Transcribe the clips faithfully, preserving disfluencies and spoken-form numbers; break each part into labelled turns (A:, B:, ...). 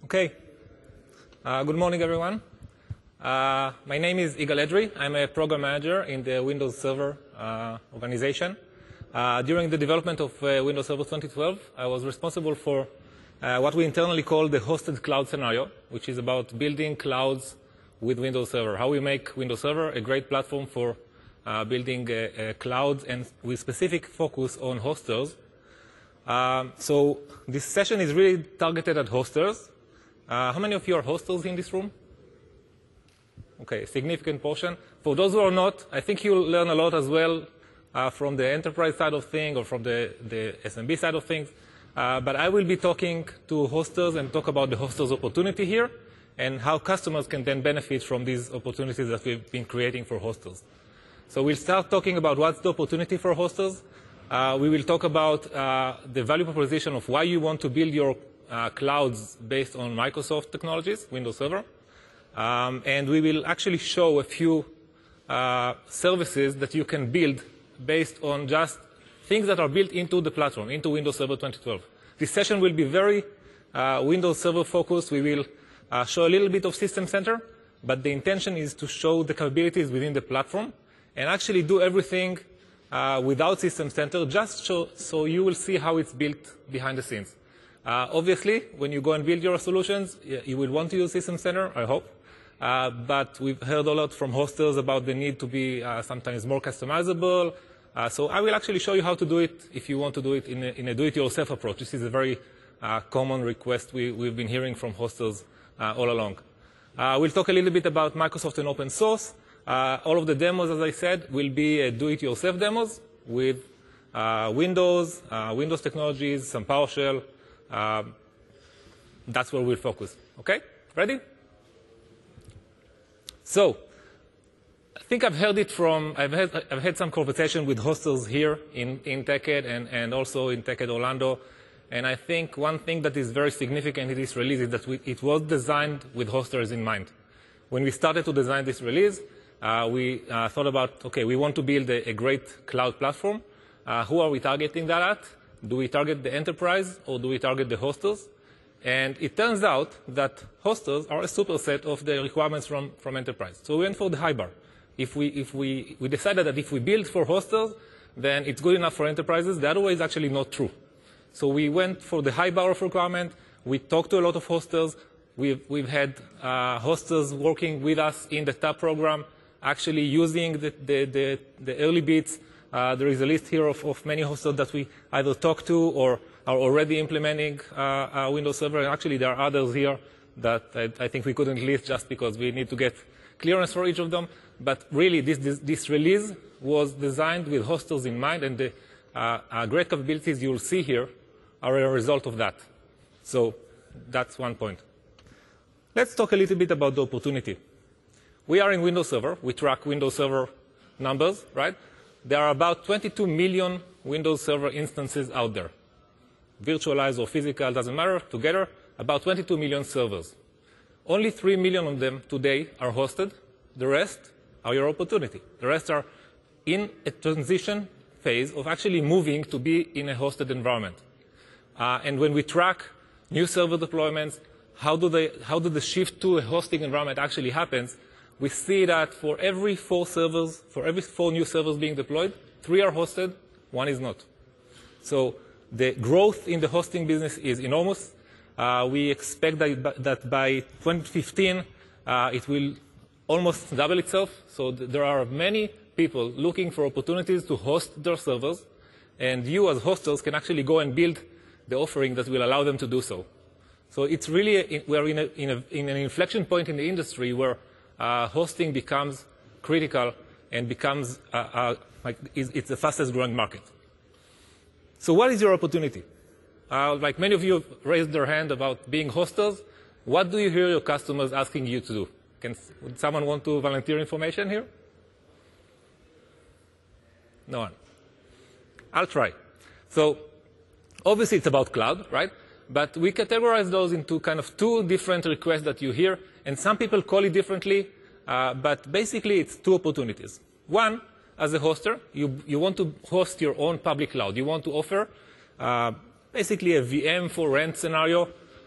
A: Okay. Uh, good morning, everyone. Uh, my name is Igal Edry. I'm a program manager in the Windows Server uh, organization. Uh, during the development of uh, Windows Server twenty twelve, I was responsible for uh, what we internally call the hosted cloud scenario, which is about building clouds with Windows Server, how we make Windows Server a great platform for uh, building uh, uh, clouds and with specific focus on hosters. Um, so this session is really targeted at hosters. Uh, how many of you are hosters in this room? Okay, a significant portion. For those who are not, I think you'll learn a lot as well uh, from the enterprise side of things or from the, the S M B side of things. Uh, but I will be talking to hosters and talk about the hosters opportunity here and how customers can then benefit from these opportunities that we've been creating for hosters. So we'll start talking about what's the opportunity for hosters. Uh, we will talk about uh, the value proposition of why you want to build your uh, clouds based on Microsoft technologies, Windows Server. Um, and we will actually show a few uh, services that you can build based on just things that are built into the platform, into Windows Server twenty twelve. This session will be very uh, Windows Server focused. We will uh, show a little bit of System Center, but the intention is to show the capabilities within the platform and actually do everything uh, without System Center, just so, so you will see how it's built behind the scenes. Uh, obviously, when you go and build your solutions, you will want to use System Center, I hope. Uh, but we've heard a lot from hosters about the need to be uh, sometimes more customizable. Uh, so I will actually show you how to do it if you want to do it in a, in a do-it-yourself approach. This is a very uh, common request we, we've been hearing from hosters uh, all along. Uh, we'll talk a little bit about Microsoft and open source. Uh, all of the demos, as I said, will be uh, do-it-yourself demos with uh, Windows, uh, Windows technologies, some PowerShell. Uh, that's where we'll focus. Okay? Ready? So, I think I've heard it from, I've had, I've had some conversation with hosters here in, in TechEd and, and also in TechEd Orlando. And I think one thing that is very significant in this release is that we, it was designed with hosters in mind. When we started to design this release, uh, we uh, thought about, okay, we want to build a, a great cloud platform. Uh, who are we targeting that at? Do we target the enterprise or do we target the hosters? And it turns out that hosters are a superset of the requirements from, from enterprise. So we went for the high bar. If we, if we, we decided that if we build for hosters, then it's good enough for enterprises. The other way is actually not true. So we went for the high bar of requirement. We talked to a lot of hosters. We've, we've had uh, hosters working with us in the T A B program, actually using the, the, the, the early bits. Uh, there is a list here of, of many hosters that we either talk to or are already implementing uh, uh, Windows Server. And actually, there are others here that I, I think we couldn't list just because we need to get clearance for each of them. But really, this, this, this release was designed with hosters in mind, and the uh, uh, great capabilities you'll see here are a result of that. So that's one point. Let's talk a little bit about the opportunity. We are in Windows Server. We track Windows Server numbers, right? There are about twenty-two million Windows Server instances out there. Virtualized or physical, doesn't matter, together, about twenty-two million servers. Only three million of them today are hosted. The rest are your opportunity. The rest are in a transition phase of actually moving to be in a hosted environment. Uh, and when we track new server deployments, how do, they, how do the shift to a hosting environment actually happens, we see that for every four servers, for every four new servers being deployed, three are hosted, one is not. So the growth in the hosting business is enormous. Uh, we expect that, that by twenty fifteen, uh, it will almost double itself. So th there are many people looking for opportunities to host their servers, and you as hosters can actually go and build the offering that will allow them to do so. So it's really, a, we're in, a, in, a, in an inflection point in the industry where uh, hosting becomes critical and becomes, uh, uh, like, it's the fastest growing market. So what is your opportunity? Uh, like many of you raised their hand about being hosters. What do you hear your customers asking you to do? Can, would someone want to volunteer information here? No one. I'll try. So obviously it's about cloud, right? But we categorize those into kind of two different requests that you hear. And some people call it differently. Uh, but basically it's two opportunities. One, as a hoster, you, you want to host your own public cloud. You want to offer uh, basically a V M for rent scenario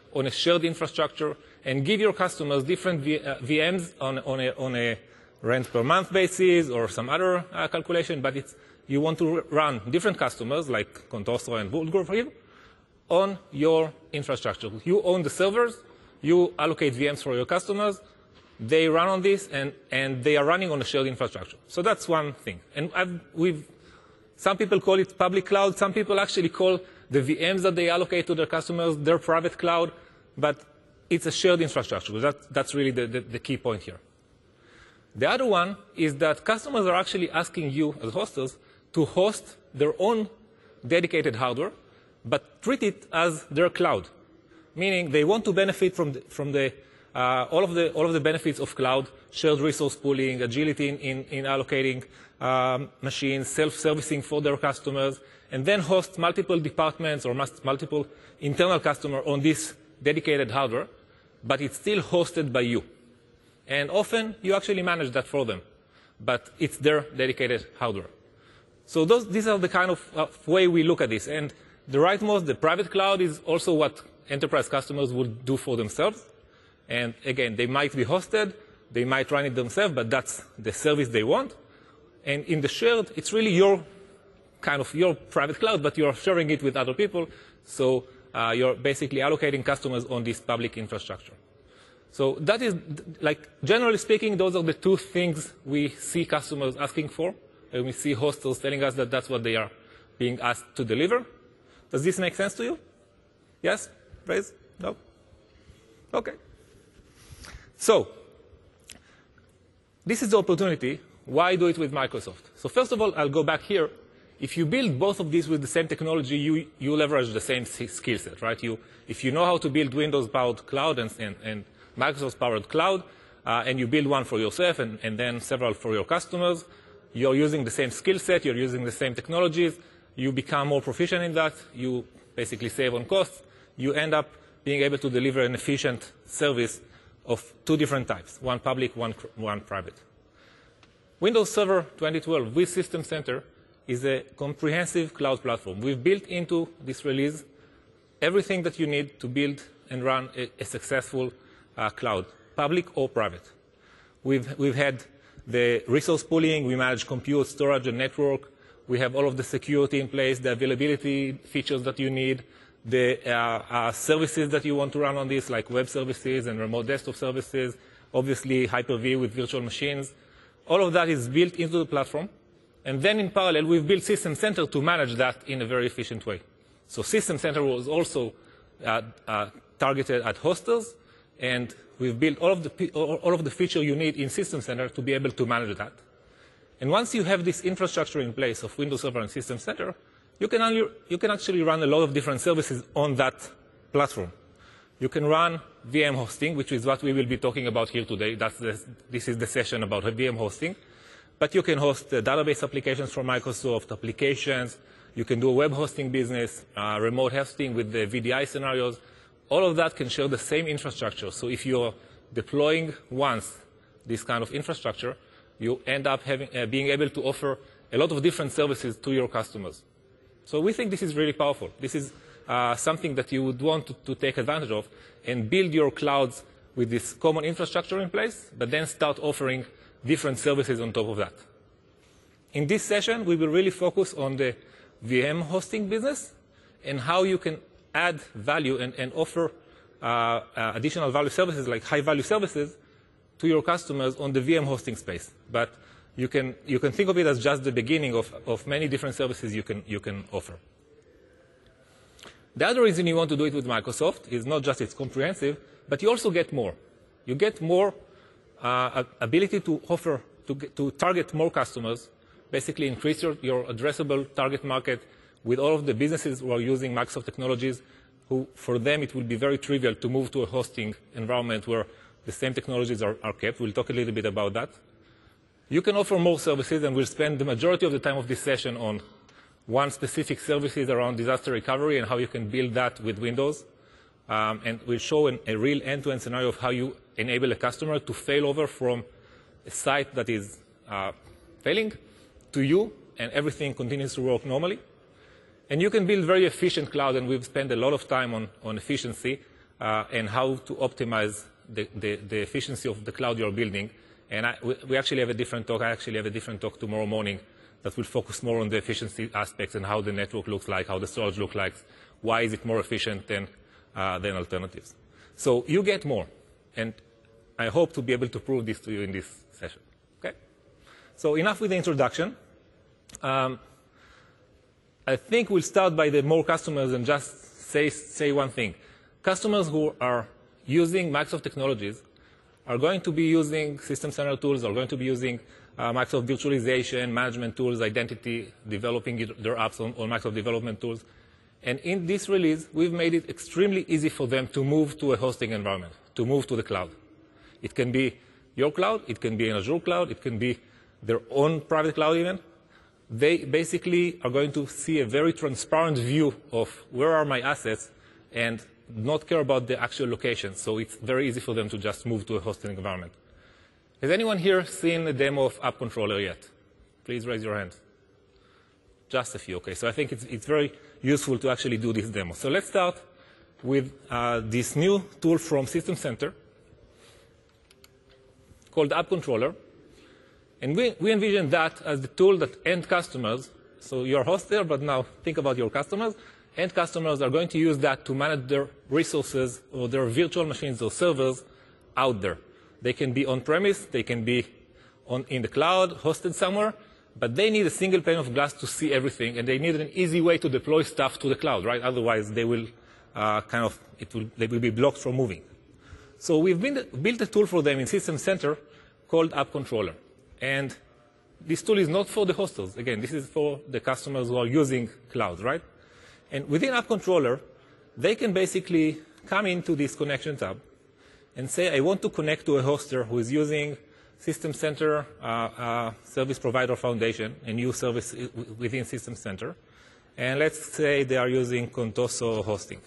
A: on a shared infrastructure and give your customers different v uh, V Ms on, on, a, on a rent per month basis or some other uh, calculation, but it's, you want to run different customers like Contostro and Woodgrove here on your infrastructure. You own the servers, you allocate V Ms for your customers, they run on this, and, and they are running on a shared infrastructure. So that's one thing. And I've, we've, some people call it public cloud. Some people actually call the V Ms that they allocate to their customers their private cloud. But it's a shared infrastructure. That, that's really the, the, the key point here. The other one is that customers are actually asking you, as hosters, to host their own dedicated hardware, but treat it as their cloud. Meaning they want to benefit from the, from the Uh, all, of the, all of the benefits of cloud, shared resource pooling, agility in, in, in allocating um, machines, self-servicing for their customers, and then host multiple departments or multiple internal customers on this dedicated hardware, but it's still hosted by you. And often, you actually manage that for them, but it's their dedicated hardware. So those, these are the kind of uh, way we look at this. And the rightmost, the private cloud, is also what enterprise customers would do for themselves. And again, they might be hosted, they might run it themselves, but that's the service they want. And in the shared, it's really your kind of your private cloud, but you're sharing it with other people. So uh, you're basically allocating customers on this public infrastructure. So that is, like, generally speaking, those are the two things we see customers asking for. And we see hostels telling us that that's what they are being asked to deliver. Does this make sense to you? Yes? Raise? No? Okay. So this is the opportunity. Why do it with Microsoft? So first of all, I'll go back here. If you build both of these with the same technology, you, you leverage the same skill set, right? You, if you know how to build Windows-powered cloud and, and, and Microsoft-powered cloud, uh, and you build one for yourself and, and then several for your customers, you're using the same skill set, you're using the same technologies, you become more proficient in that, you basically save on costs, you end up being able to deliver an efficient service of two different types, one public, one, one private. Windows Server twenty twelve with System Center is a comprehensive cloud platform. We've built into this release everything that you need to build and run a, a successful uh, cloud, public or private. We've, we've had the resource pooling, we manage compute, storage, and network. We have all of the security in place, the availability features that you need, the uh, uh, services that you want to run on this, like web services and remote desktop services, obviously Hyper-V with virtual machines. All of that is built into the platform. And then in parallel, we've built System Center to manage that in a very efficient way. So System Center was also uh, uh, targeted at hosters, and we've built all of, the, all of the features you need in System Center to be able to manage that. And once you have this infrastructure in place of Windows Server and System Center, You can, only, you can actually run a lot of different services on that platform. You can run V M hosting, which is what we will be talking about here today. That's the, this is the session about V M hosting. But you can host uh, database applications from Microsoft, applications. You can do a web hosting business, uh, remote hosting with the V D I scenarios. All of that can share the same infrastructure. So if you're deploying once this kind of infrastructure, you end up having, uh, being able to offer a lot of different services to your customers. So we think this is really powerful. This is uh, something that you would want to, to take advantage of and build your clouds with this common infrastructure in place, but then start offering different services on top of that. In this session, we will really focus on the V M hosting business and how you can add value and, and offer uh, uh, additional value services, like high-value services, to your customers on the V M hosting space. But You can, you can think of it as just the beginning of, of many different services you can, you can offer. The other reason you want to do it with Microsoft is not just it's comprehensive, but you also get more. You get more uh, ability to offer, to, get, to target more customers, basically increase your, your addressable target market with all of the businesses who are using Microsoft technologies, who for them it will be very trivial to move to a hosting environment where the same technologies are, are kept. We'll talk a little bit about that. You can offer more services, and we'll spend the majority of the time of this session on one specific services around disaster recovery and how you can build that with Windows. Um, and we'll show an, a real end-to-end scenario of how you enable a customer to fail over from a site that is uh, failing to you, and everything continues to work normally. And you can build very efficient cloud, and we've spent a lot of time on, on efficiency. uh, and how to optimize the, the, the efficiency of the cloud you're building. And I, we, we actually have a different talk. I actually have a different talk tomorrow morning that will focus more on the efficiency aspects and how the network looks like, how the storage looks like, why is it more efficient than, uh, than alternatives. So you get more. And I hope to be able to prove this to you in this session. Okay? So enough with the introduction. Um, I think we'll start by the more customers and just say, say one thing. Customers who are using Microsoft technologies are going to be using System Center tools, are going to be using uh, Microsoft virtualization, management tools, identity, developing their apps on, on Microsoft development tools. And in this release, we've made it extremely easy for them to move to a hosting environment, to move to the cloud. It can be your cloud, it can be an Azure cloud, it can be their own private cloud even. They basically are going to see a very transparent view of where are my assets and not care about the actual location. So it's very easy for them to just move to a hosting environment. Has anyone here seen a demo of App Controller yet? Please raise your hand. Just a few, okay. So I think it's, it's very useful to actually do this demo. So let's start with uh, this new tool from System Center called App Controller. And we, we envision that as the tool that end customers, so you're a host there, but now think about your customers. End customers are going to use that to manage their resources or their virtual machines or servers out there. They can be on-premise, they can be on, in the cloud, hosted somewhere, but they need a single pane of glass to see everything, and they need an easy way to deploy stuff to the cloud, right? Otherwise, they will uh, kind of, it will, they will be blocked from moving. So we've been, built a tool for them in System Center called App Controller. And this tool is not for the hosters. Again, this is for the customers who are using cloud, right? And within App Controller, they can basically come into this connection tab and say, I want to connect to a hoster who is using System Center uh, uh, Service Provider Foundation, a new service within System Center. And let's say they are using Contoso hosting.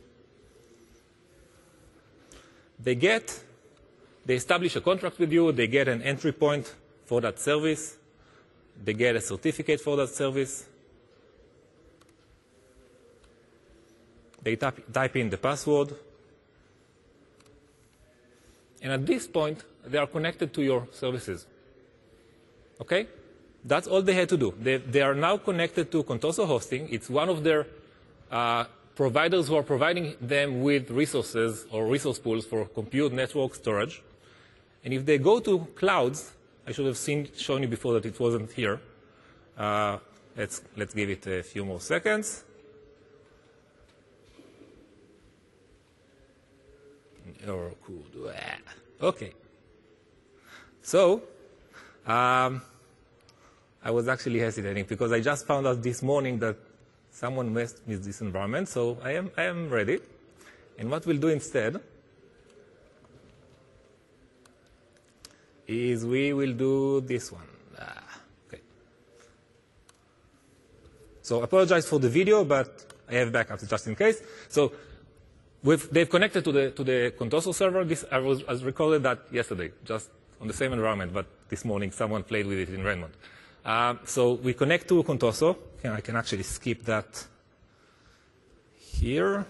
A: They get, they establish a contract with you, they get an entry point for that service, they get a certificate for that service, they type, type in the password, and at this point, they are connected to your services. Okay? That's all they had to do. They, they are now connected to Contoso Hosting. It's one of their uh, providers who are providing them with resources or resource pools for compute, network, storage. And if they go to clouds, I should have seen, shown you before that it wasn't here. Uh, let's, let's give it a few more seconds. Or cool. Okay. So, um, I was actually hesitating because I just found out this morning that someone messed with this environment. So I am, I am ready. And what we'll do instead is we will do this one. Ah, okay. So I apologize for the video, but I have backups just in case. So we've, they've connected to the, to the Contoso server. This, I, was, I recorded that yesterday, just on the same environment, but this morning someone played with it in Redmond. Um, so we connect to Contoso. Okay, I can actually skip that here.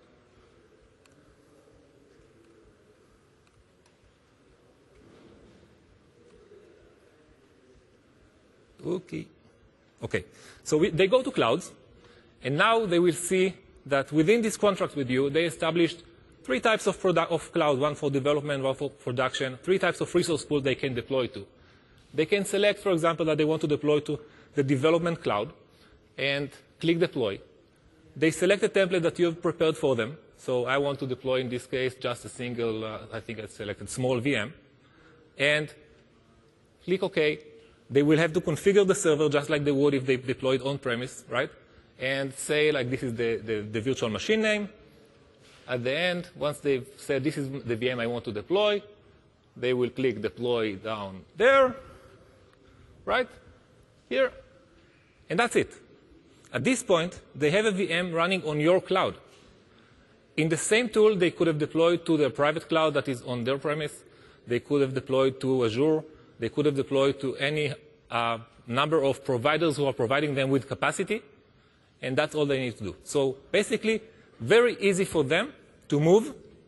A: Okay. Okay. So we, they go to clouds, and now they will see that within this contract with you, they established three types of, product, of cloud, one for development, one for production, three types of resource pool they can deploy to. They can select, for example, that they want to deploy to the development cloud and click deploy. They select a template that you have prepared for them. So I want to deploy, in this case, just a single, uh, I think I selected small V M. And click OK. They will have to configure the server just like they would if they deployed on-premise, right? And say, like, this is the, the, the virtual machine name. At the end, once they've said this is the V M I want to deploy, they will click deploy down there, right? Here. And that's it. At this point, they have a V M running on your cloud. In the same tool, they could have deployed to their private cloud that is on their premise. They could have deployed to Azure. They could have deployed to any uh, number of providers who are providing them with capacity, and that's all they need to do. So basically, very easy for them to move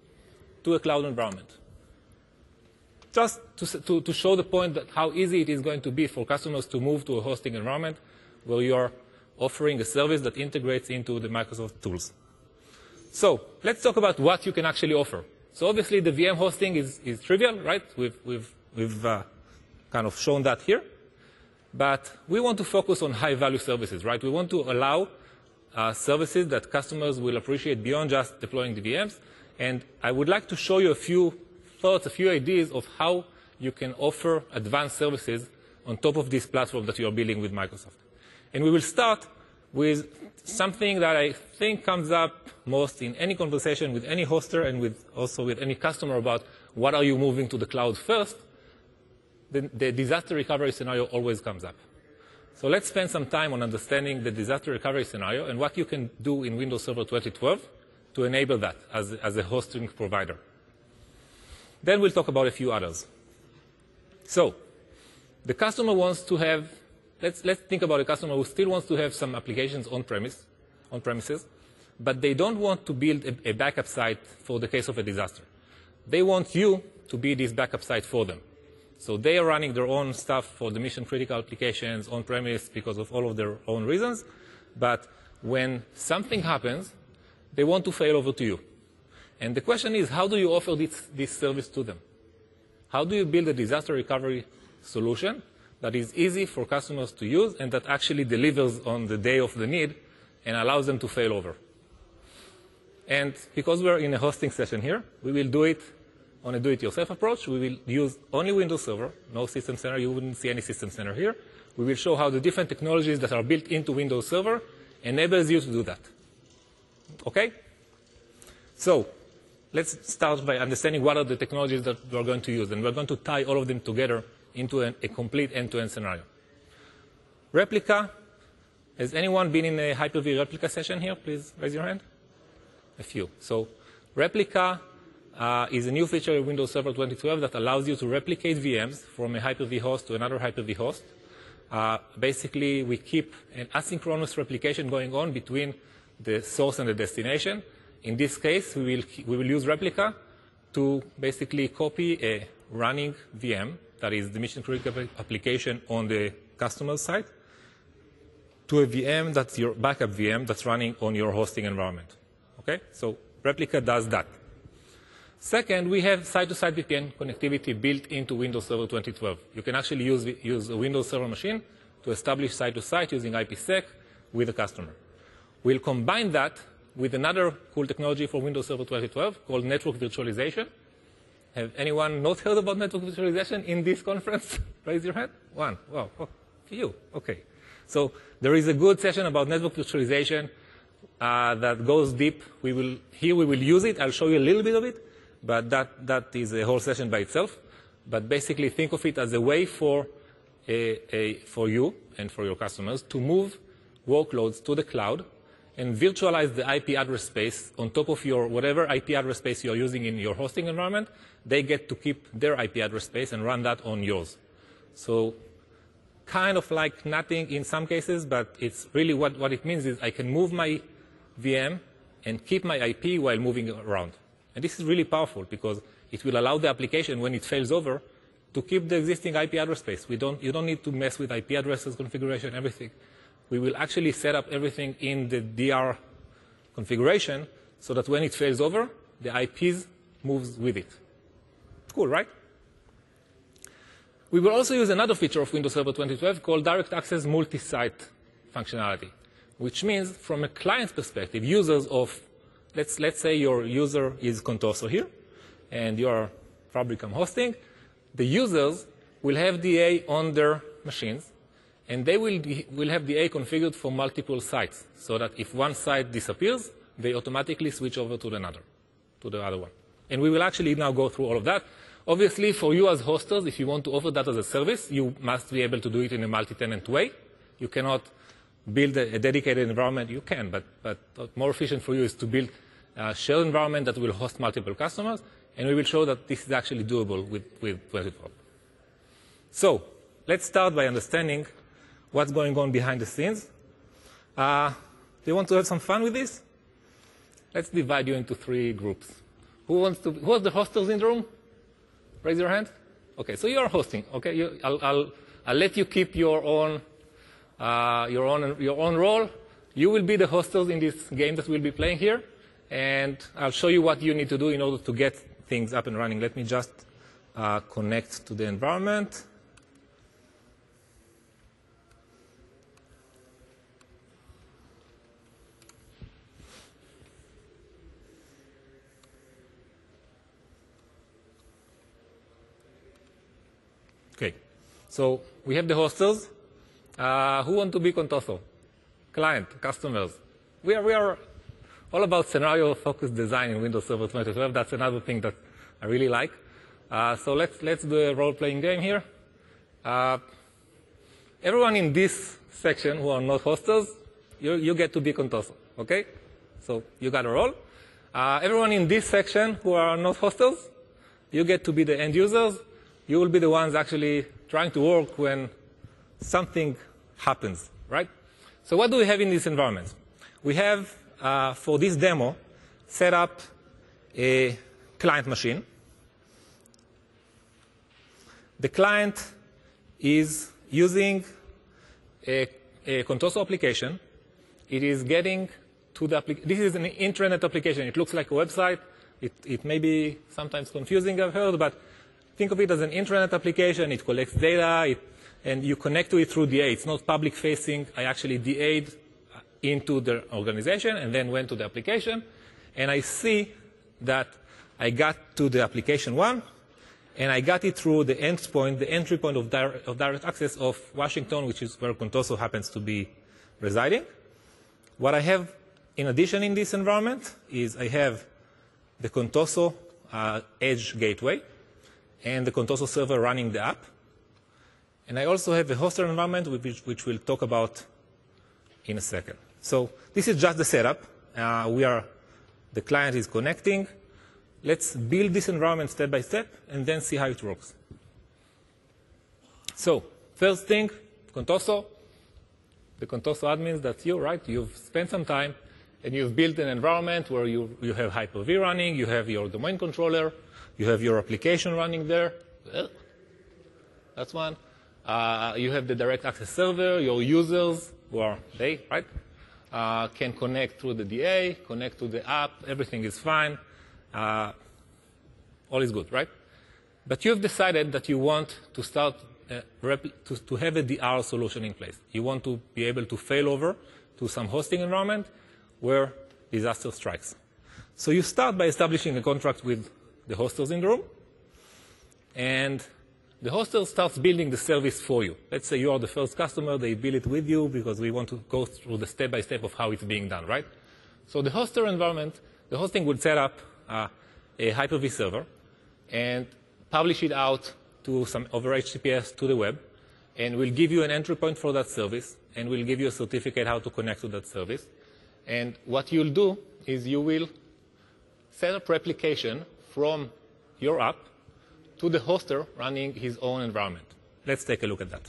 A: to a cloud environment. Just to, to, to show the point that how easy it is going to be for customers to move to a hosting environment where you are offering a service that integrates into the Microsoft tools. So let's talk about what you can actually offer. So obviously, the V M hosting is, is trivial, right? We've, we've, we've uh, kind of shown that here. But we want to focus on high-value services, right? We want to allow uh, services that customers will appreciate beyond just deploying the V Ms. And I would like to show you a few thoughts, a few ideas of how you can offer advanced services on top of this platform that you are building with Microsoft. And we will start with something that I think comes up most in any conversation with any hoster and with also with any customer about what are you moving to the cloud first. The, the disaster recovery scenario always comes up. So let's spend some time on understanding the disaster recovery scenario and what you can do in Windows Server twenty twelve to enable that as, as a hosting provider. Then we'll talk about a few others. So the customer wants to have, let's, let's think about a customer who still wants to have some applications on-premise, on premises, but they don't want to build a, a backup site for the case of a disaster. They want you to be this backup site for them. So they are running their own stuff for the mission-critical applications on-premise because of all of their own reasons. But when something happens, they want to fail over to you. And the question is, how do you offer this, this service to them? How do you build a disaster recovery solution that is easy for customers to use and that actually delivers on the day of the need and allows them to fail over? And because we're in a hosting session here, we will do it on a do-it-yourself approach. We will use only Windows Server, no System Center. You wouldn't see any System Center here. We will show how the different technologies that are built into Windows Server enables you to do that. Okay? So let's start by understanding what are the technologies that we're going to use. And we're going to tie all of them together into an, a complete end-to-end scenario. Replica. Has anyone been in a Hyper-V replica session here? Please raise your hand. A few. So Replica uh, is a new feature in Windows Server twenty twelve that allows you to replicate V Ms from a Hyper-V host to another Hyper-V host. Uh, basically, we keep an asynchronous replication going on between the source and the destination. In this case, we will, we will use Replica to basically copy a running V M, that is the mission-critical application on the customer side, to a V M that's your backup V M that's running on your hosting environment. Okay? So Replica does that. Second, we have site-to-site V P N connectivity built into Windows Server twenty twelve. You can actually use, use a Windows Server machine to establish site-to-site using IPsec with the customer. We'll combine that with another cool technology for Windows Server twenty twelve called network virtualization. Have anyone not heard about network virtualization in this conference? Raise your hand. One. Wow. Oh, few. Okay. So there is a good session about network virtualization uh, that goes deep. We will, here we will use it. I'll show you a little bit of it, but that, that is a whole session by itself. But basically think of it as a way for, a, a, for you and for your customers to move workloads to the cloud and virtualize the I P address space on top of your whatever I P address space you're using in your hosting environment. They get to keep their I P address space and run that on yours. So kind of like nothing in some cases, but it's really what, what it means is I can move my V M and keep my I P while moving around. And this is really powerful because it will allow the application, when it fails over, to keep the existing I P address space. We don't, you don't need to mess with I P addresses, configuration, everything. We will actually set up everything in the D R configuration so that when it fails over, the I Ps moves with it. Cool, right? We will also use another feature of Windows Server twenty twelve called Direct Access Multi-Site functionality, which means from a client's perspective, users of, let's, let's say your user is Contoso here, and you are Fabricam hosting, the users will have D A on their machines, and they will, will have D A configured for multiple sites, so that if one site disappears, they automatically switch over to another, to the other one. And we will actually now go through all of that. Obviously, for you as hosters, if you want to offer that as a service, you must be able to do it in a multi-tenant way. You cannot build a, a dedicated environment. You can, but, but more efficient for you is to build a shared environment that will host multiple customers. And we will show that this is actually doable with, with twenty twelve. So let's start by understanding what's going on behind the scenes. Uh, do you want to have some fun with this? Let's divide you into three groups. Who wants to? Who has the hostels in the room? Raise your hand. Okay, so you are hosting. Okay, you, I'll, I'll, I'll let you keep your own, uh, your own, your own role. You will be the hostels in this game that we'll be playing here, and I'll show you what you need to do in order to get things up and running. Let me just uh, connect to the environment. Okay, so we have the hostels. Uh, who want to be Contoso? Client, customers. We are, we are all about scenario-focused design in Windows Server twenty twelve. That's another thing that I really like. Uh, so let's, let's do a role-playing game here. Uh, everyone in this section who are not hostels, you, you get to be Contoso, okay? So you got a role. Uh, everyone in this section who are not hostels, you get to be the end users. You will be the ones actually trying to work when something happens, right? So what do we have in this environment? We have, uh, for this demo, set up a client machine. The client is using a, a Contoso application. It is getting to the application. This is an intranet application. It looks like a website. It, it may be sometimes confusing, I've heard, but think of it as an intranet application. It collects data, it, and you connect to it through D A. It's not public-facing. I actually D A'd into the organization and then went to the application. And I see that I got to the application one, and I got it through the endpoint, the entry point of direct, of direct access of Washington, which is where Contoso happens to be residing. What I have in addition in this environment is I have the Contoso uh, Edge gateway and the Contoso server running the app. And I also have a hoster environment, which, which we'll talk about in a second. So this is just the setup. Uh, we are, the client is connecting. Let's build this environment step by step and then see how it works. So first thing, Contoso. The Contoso admins, that's you, right? You've spent some time and you've built an environment where you, you have Hyper-V running, you have your domain controller, you have your application running there. Well, that's one. Uh, you have the direct access server. Your users, who are they, right, uh, can connect through the D A, connect to the app. Everything is fine. Uh, all is good, right? But you've decided that you want to start uh, to, to have a D R solution in place. You want to be able to fail over to some hosting environment where disaster strikes. So you start by establishing a contract with the hosters in the room, and the hoster starts building the service for you. Let's say you are the first customer, they build it with you because we want to go through the step-by-step of how it's being done, right? So the hoster environment, the hosting would set up uh, a Hyper-V server and publish it out to some over H T T P S to the web, and we'll give you an entry point for that service, and we'll give you a certificate how to connect to that service. And what you'll do is you will set up replication from your app to the hoster running his own environment. Let's take a look at that.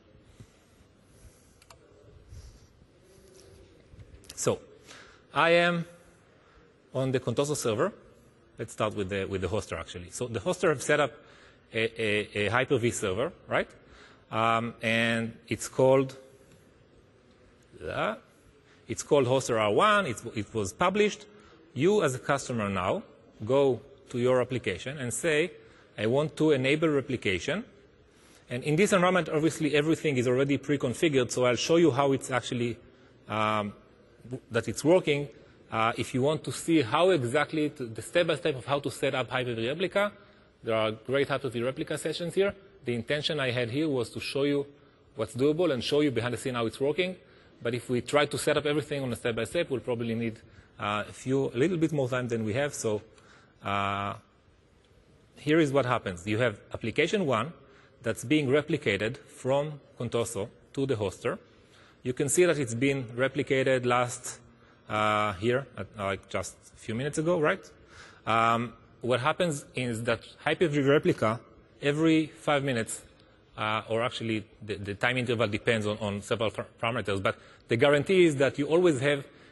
A: So I am on the Contoso server. Let's start with the, with the hoster, actually. So the hoster have set up a, a, a Hyper-V server, right? Um, and it's called, uh, it's called hoster R one. It's, it was published. You, as a customer now, go to your application and say, I want to enable replication. And in this environment, obviously, everything is already pre-configured, so I'll show you how it's actually, um, that it's working. Uh, if you want to see how exactly, to, the step-by-step of how to set up Hyper-V Replica, there are great Hyper-V Replica sessions here. The intention I had here was to show you what's doable and show you behind the scene how it's working. But if we try to set up everything on a step-by-step, we'll probably need uh, a few, a little bit more time than we have. So uh, here is what happens. You have application one that's being replicated from Contoso to the hoster. You can see that it's been replicated last uh, here, at, uh, like just a few minutes ago, right? Um, what happens is that Hyper-V Replica, every five minutes, uh, or actually the, the time interval depends on, on several parameters, but the guarantee is that you always have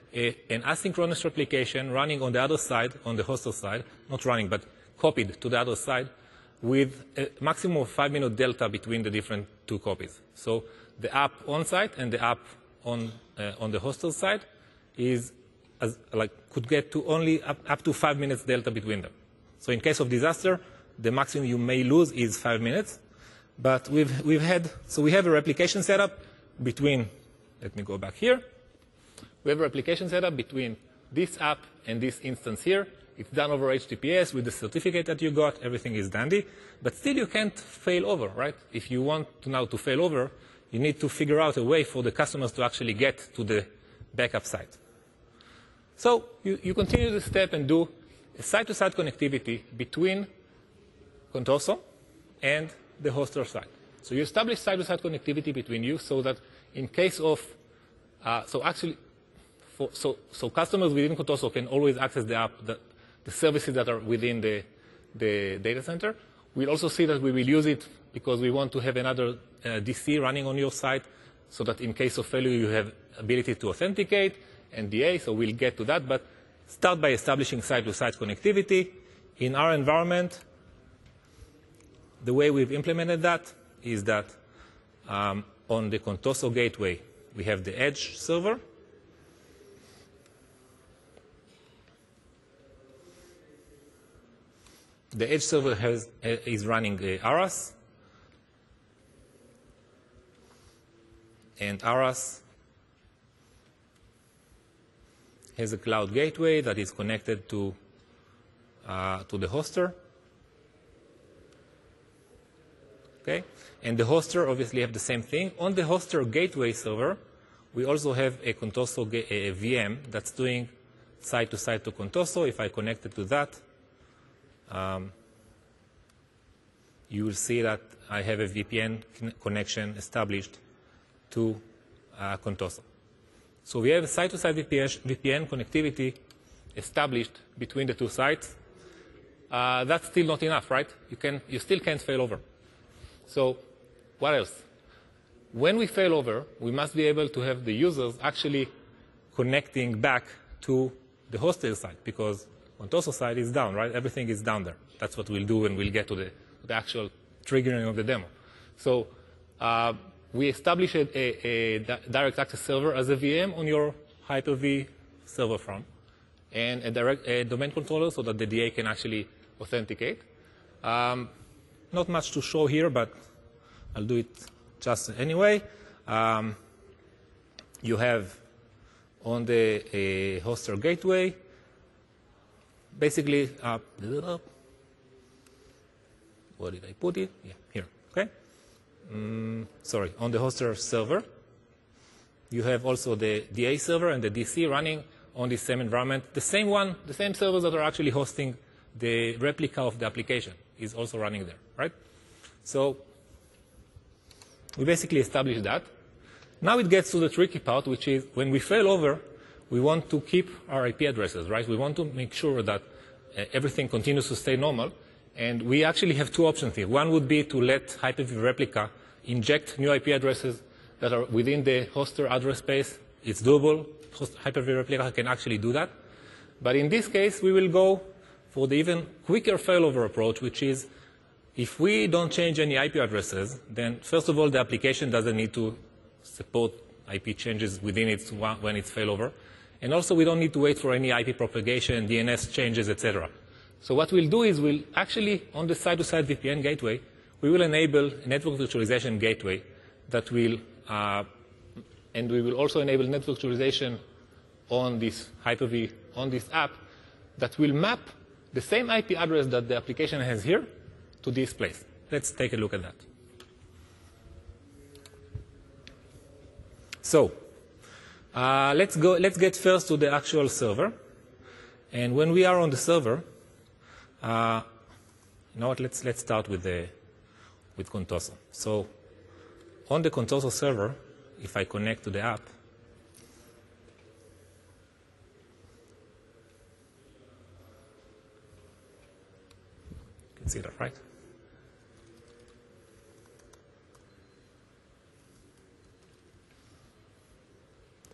A: a, an asynchronous replication running on the other side, on the hoster side, not running, but copied to the other side, with a maximum of five minute delta between the different two copies. So the app on site and the app on, uh, on the hoster side is as, like, could get to only up, up to five minutes delta between them. So in case of disaster, the maximum you may lose is five minutes. But we've, we've had, so we have a replication setup between, let me go back here. We have a replication setup between this app and this instance here. It's done over H T T P S with the certificate that you got. Everything is dandy. But still, you can't fail over, right? If you want to now to fail over, you need to figure out a way for the customers to actually get to the backup site. So you, you continue the step and do a site-to-site connectivity between Contoso and the hoster side. So you establish site-to-site connectivity between you so that in case of, uh, so actually, for, so, so customers within Contoso can always access the app, the, the services that are within the, the data center. We'll also see that we will use it because we want to have another uh, D C running on your site so that in case of failure, you have ability to authenticate and D A, so we'll get to that. But start by establishing site-to-site connectivity. In our environment, the way we've implemented that is that um, on the Contoso gateway, we have the Edge server. The Edge server has, uh, is running uh, Aras. And Aras has a cloud gateway that is connected to, uh, to the hoster. Okay? And the hoster obviously have the same thing. On the hoster gateway server, we also have a Contoso a V M that's doing site-to-site to Contoso. If I connect it to that, um, you will see that I have a V P N connection established to uh, Contoso. So we have a site-to-site V P N connectivity established between the two sites. Uh, that's still not enough, right? You, can, you still can't fail over. So what else? When we fail over, we must be able to have the users actually connecting back to the hosted side because Contoso side is down, right? Everything is down there. That's what we'll do when we'll get to the, the actual triggering of the demo. So uh, we establish a, a, a direct access server as a V M on your Hyper-V server farm and a, direct, a domain controller so that the D A can actually authenticate. Um, not much to show here, but I'll do it just anyway. Um, you have on the a hoster gateway, basically, uh, where did I put it? Yeah, here, okay? Um, sorry, on the hoster server, you have also the D A server and the D C running on the same environment. The same one, the same servers that are actually hosting the replica of the application is also running there, right? So we basically established that. Now it gets to the tricky part, which is when we fail over, we want to keep our I P addresses, right? We want to make sure that uh, everything continues to stay normal. And we actually have two options here. One would be to let Hyper-V Replica inject new I P addresses that are within the hoster address space. It's doable. Hyper-V Replica can actually do that. But in this case, we will go for the even quicker failover approach, which is if we don't change any I P addresses, then first of all, the application doesn't need to support I P changes within it when it's failover. And also, we don't need to wait for any I P propagation, D N S changes, et cetera. So what we'll do is we'll actually, on the side-to-side V P N gateway, we will enable a network virtualization gateway that will, uh, and we will also enable network virtualization on this Hyper-V, on this app, that will map the same I P address that the application has here to this place. Let's take a look at that. So uh, let's go. Let's get first to the actual server. And when we are on the server, uh, you know what? Let's let's start with the with Contoso. So on the Contoso server, if I connect to the app, you can see that, right?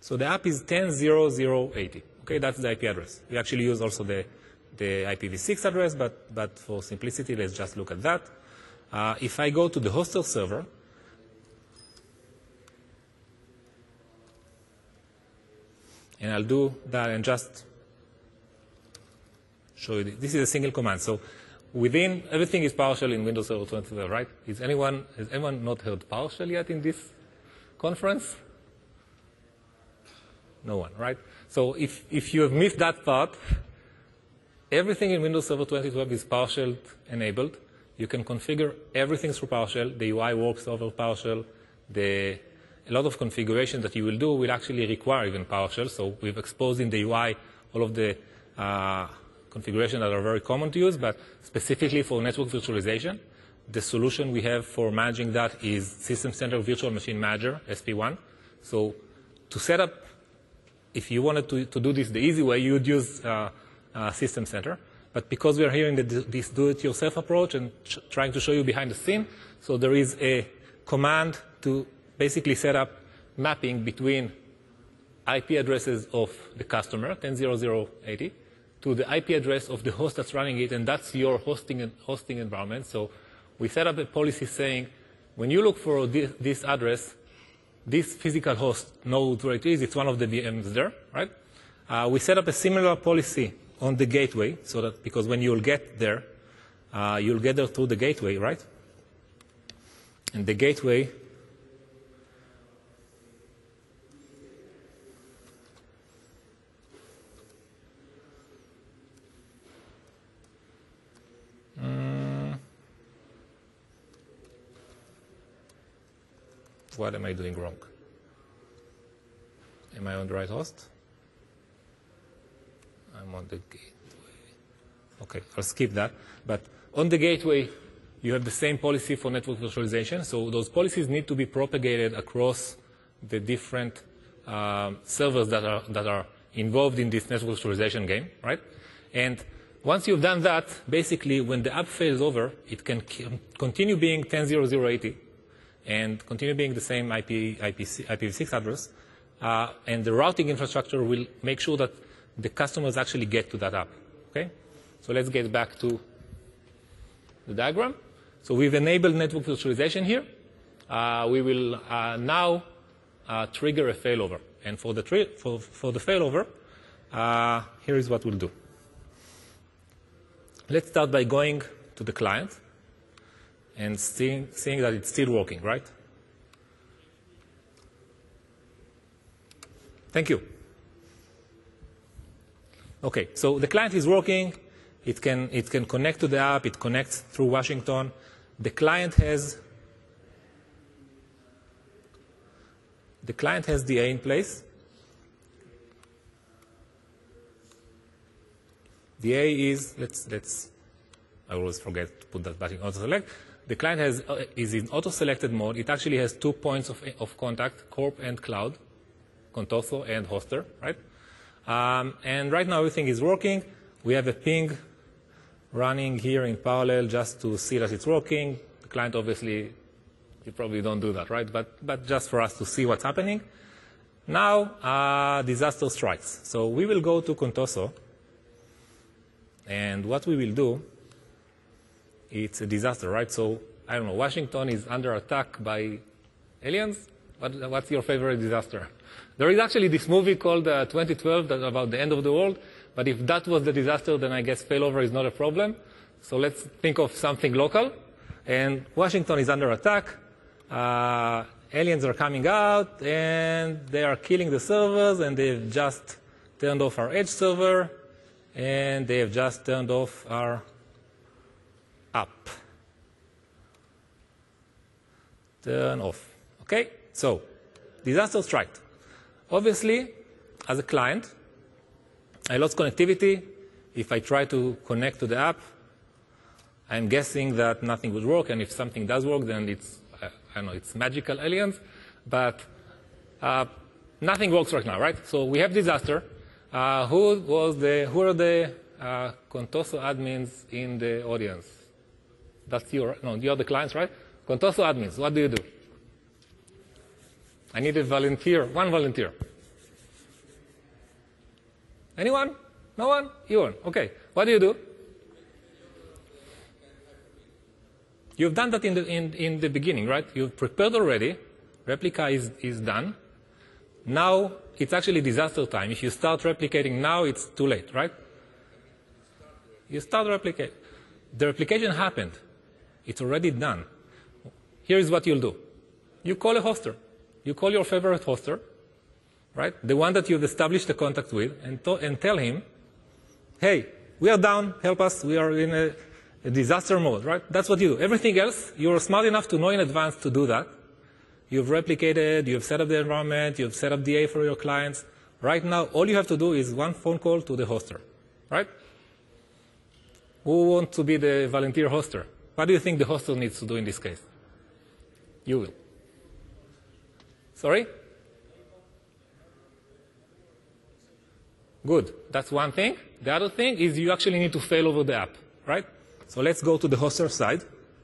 A: So the app is ten dot zero dot zero dot eighty. Okay, that's the I P address. We actually use also the, the I P v six address, but, but for simplicity, let's just look at that. Uh, if I go to the hoster server, and I'll do that and just show you this. This is a single command. So within, everything is PowerShell in Windows Server twenty-twelve, right? Is anyone, has anyone not heard PowerShell yet in this conference? No one, right? So if, if you have missed that part, everything in Windows Server twenty twelve is PowerShell enabled. You can configure everything through PowerShell. The U I works over PowerShell. The, a lot of configuration that you will do will actually require even PowerShell. So we've exposed in the U I all of the uh, configuration that are very common to use, but specifically for network virtualization, the solution we have for managing that is System Center Virtual Machine Manager, S P one. So to set up, if you wanted to, to do this the easy way, you would use uh, uh, System Center. But because we are here in the, this do-it-yourself approach and trying to show you behind the scene, so there is a command to basically set up mapping between I P addresses of the customer, ten dot zero dot zero dot eighty, to the I P address of the host that's running it, and that's your hosting and hosting environment. So we set up a policy saying, when you look for this, this address, this physical host knows where it is. It's one of the V Ms there, right? Uh, we set up a similar policy on the gateway, so that because when you'll get there, uh, you'll get there through the gateway, right? And the gateway mm, what am I doing wrong? Am I on the right host? I'm on the gateway. Okay, I'll skip that. But on the gateway, you have the same policy for network virtualization. So those policies need to be propagated across the different um, servers that are, that are involved in this network virtualization game, right? And once you've done that, basically, when the app fails over, it can continue being ten dot zero dot zero dot eighty and continue being the same I P, I P v six address. Uh, and the routing infrastructure will make sure that the customers actually get to that app, okay? So let's get back to the diagram. So we've enabled network virtualization here. Uh, we will uh, now uh, trigger a failover. And for the, tri for, for the failover, uh, here is what we'll do. Let's start by going to the client and seeing, seeing that it's still working, right? Thank you. Okay, so the client is working. It can, it can connect to the app. It connects through Washington. The client has the client has D A in place. D A is, let's, let's, I always forget to put that back in auto-select. The client has, uh, is in auto-selected mode. It actually has two points of, of contact, Corp and Cloud, Contoso and Hoster, right? Um, and right now everything is working. We have a ping running here in parallel just to see that it's working. The client obviously, you probably don't do that, right? But, but just for us to see what's happening. Now, uh, disaster strikes. So we will go to Contoso. And what we will do, it's a disaster, right? So, I don't know, Washington is under attack by aliens. What, what's your favorite disaster? There is actually this movie called uh, twenty twelve that's about the end of the world. But if that was the disaster, then I guess failover is not a problem. So let's think of something local. And Washington is under attack. Uh, aliens are coming out, and they are killing the servers, and they've just turned off our edge server, and they have just turned off our app. Turn off. Okay? So, disaster struck. Obviously, as a client, I lost connectivity. If I try to connect to the app, I'm guessing that nothing would work, and if something does work, then it's, I don't know, it's magical aliens. But uh, nothing works right now, right? So we have disaster. Uh, who was the, who are the uh, Contoso admins in the audience? That's you, right? No, you're the clients, right? Contoso admins, what do you do? I need a volunteer, one volunteer. Anyone? No one? You? Okay. What do you do? You've done that in the, in, in the beginning, right? You've prepared already. Replica is, is done. Now it's actually disaster time. If you start replicating now, it's too late, right? You start replicating. The replication happened. It's already done. Here's what you'll do. You call a hoster. You call your favorite hoster, right? The one that you've established a contact with, and, to, and tell him, hey, we are down, help us, we are in a, a disaster mode, right? That's what you do. Everything else, you're smart enough to know in advance to do that. You've replicated, you've set up the environment, you've set up D A for your clients. Right now, all you have to do is one phone call to the hoster, right? Who wants to be the volunteer hoster? What do you think the hoster needs to do in this case? You will. Sorry? Good. That's one thing. The other thing is you actually need to fail over the app, right? So let's go to the hoster side.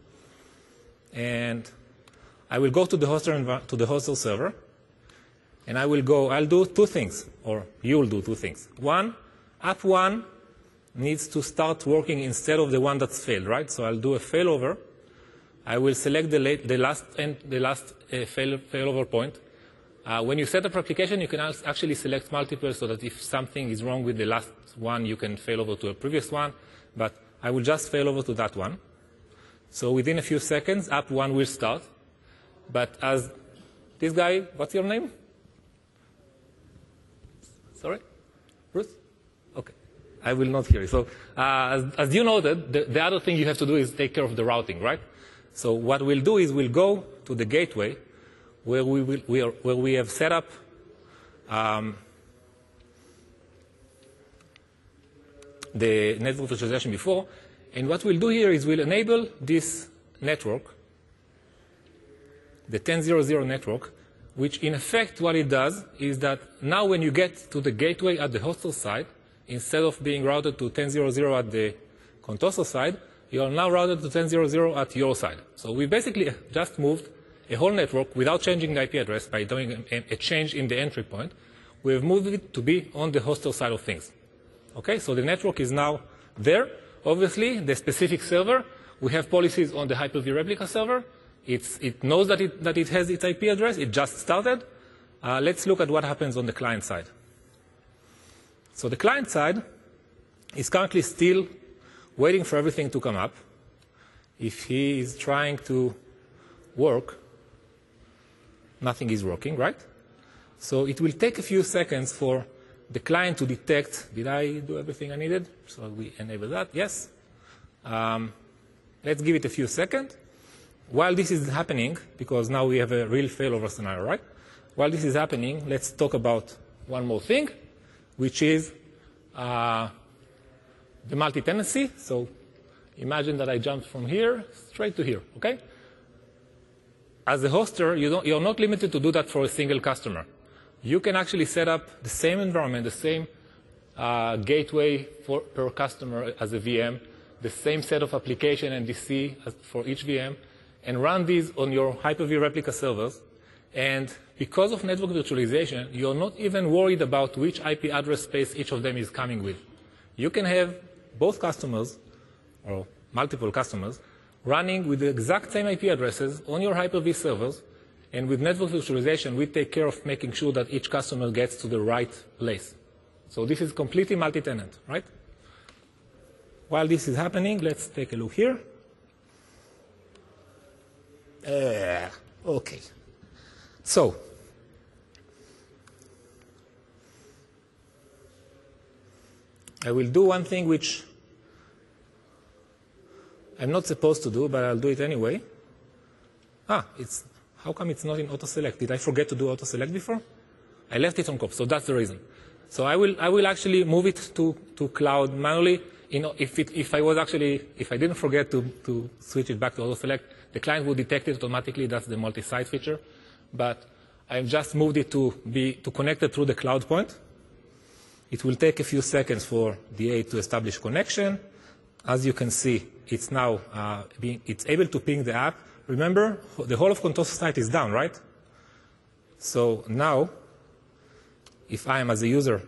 A: And I will go to the hoster, to the hoster server. And I will go, I'll do two things, or you'll do two things. One, app one needs to start working instead of the one that's failed, right? So I'll do a failover. I will select the, late, the last, end, the last uh, fail, failover point. Uh, when you set up application, you can actually select multiple so that if something is wrong with the last one, you can fail over to a previous one. But I will just fail over to that one. So within a few seconds, app one will start. But as this guy, what's your name? Sorry? Bruce? Okay. I will not hear you. So uh, as, as you noted, the, the other thing you have to do is take care of the routing, right? So what we'll do is we'll go to the gateway where we, will, we, are, where we have set up um, the network virtualization before. And what we'll do here is we'll enable this network, the ten dot zero dot zero network, which in effect what it does is that now when you get to the gateway at the hoster side, instead of being routed to ten dot zero dot zero at the Contoso side, you are now routed to ten dot zero dot zero at your side. So we basically just moved a whole network without changing the I P address by doing a, a change in the entry point. We have moved it to be on the hoster side of things. Okay, so the network is now there. Obviously, the specific server, we have policies on the Hyper-V replica server. It's, it knows that it, that it has its I P address. It just started. Uh, let's look at what happens on the client side. So the client side is currently still waiting for everything to come up. If he is trying to work, nothing is working, right? So it will take a few seconds for the client to detect, did I do everything I needed? So we enable that, yes. Um, let's give it a few seconds. While this is happening, because now we have a real failover scenario, right? While this is happening, let's talk about one more thing, which is uh, the multi-tenancy. So imagine that I jumped from here straight to here, okay? As a hoster, you don't, you're not limited to do that for a single customer. You can actually set up the same environment, the same uh, gateway for, per customer as a V M, the same set of application and D C as for each V M, and run these on your Hyper-V replica servers. And because of network virtualization, you're not even worried about which I P address space each of them is coming with. You can have both customers, or multiple customers, running with the exact same I P addresses on your Hyper-V servers. And with network virtualization, we take care of making sure that each customer gets to the right place. So this is completely multi-tenant, right? While this is happening, let's take a look here. Uh, okay. So, I will do one thing which I'm not supposed to do, but I'll do it anyway. Ah, it's, how come it's not in auto-select? Did I forget to do auto-select before? I left it on C O P, so that's the reason. So I will, I will actually move it to, to cloud manually. You know, if, it, if I was actually, if I didn't forget to, to switch it back to auto-select, the client would detect it automatically. That's the multi-site feature. But I've just moved it to be to connect it through the cloud point. It will take a few seconds for D A to establish connection. As you can see, it's now uh, being, it's able to ping the app. Remember, the whole of Contoso site is down, right? So now, if I am as a user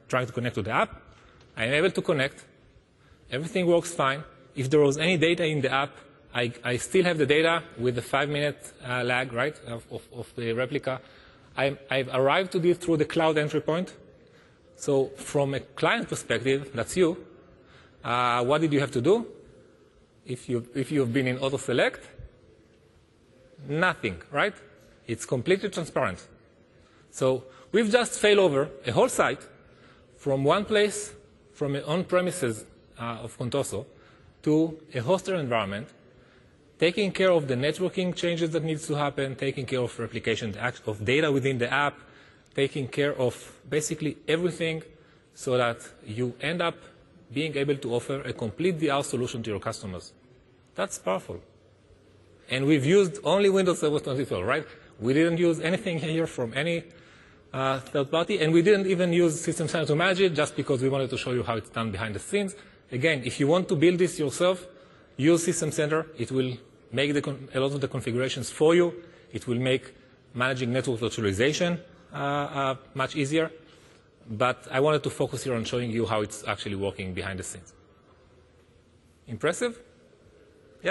A: trying to connect to the app. I'm able to connect. Everything works fine. If there was any data in the app, I, I still have the data with the five-minute uh, lag, right, of, of, of the replica. I'm, I've arrived to this through the cloud entry point. So from a client perspective, that's you. Uh, what did you have to do? If, you, if you've been in auto-select, nothing, right? It's completely transparent. So we've just failed over a whole site from one place, from an on-premises uh, of Contoso, to a hosted environment, taking care of the networking changes that needs to happen, taking care of replication of data within the app, taking care of basically everything so that you end up being able to offer a complete V R solution to your customers. That's powerful. And we've used only Windows Server twenty twelve, right? We didn't use anything here from any uh, third party, and we didn't even use System Center to manage it just because we wanted to show you how it's done behind the scenes. Again, if you want to build this yourself, use System Center. It will make the a lot of the configurations for you. It will make managing network virtualization uh, uh, much easier. But I wanted to focus here on showing you how it's actually working behind the scenes. Impressive? Yeah?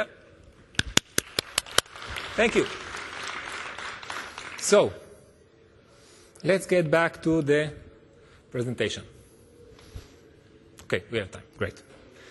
A: Thank you. So let's get back to the presentation. Okay, we have time. Great.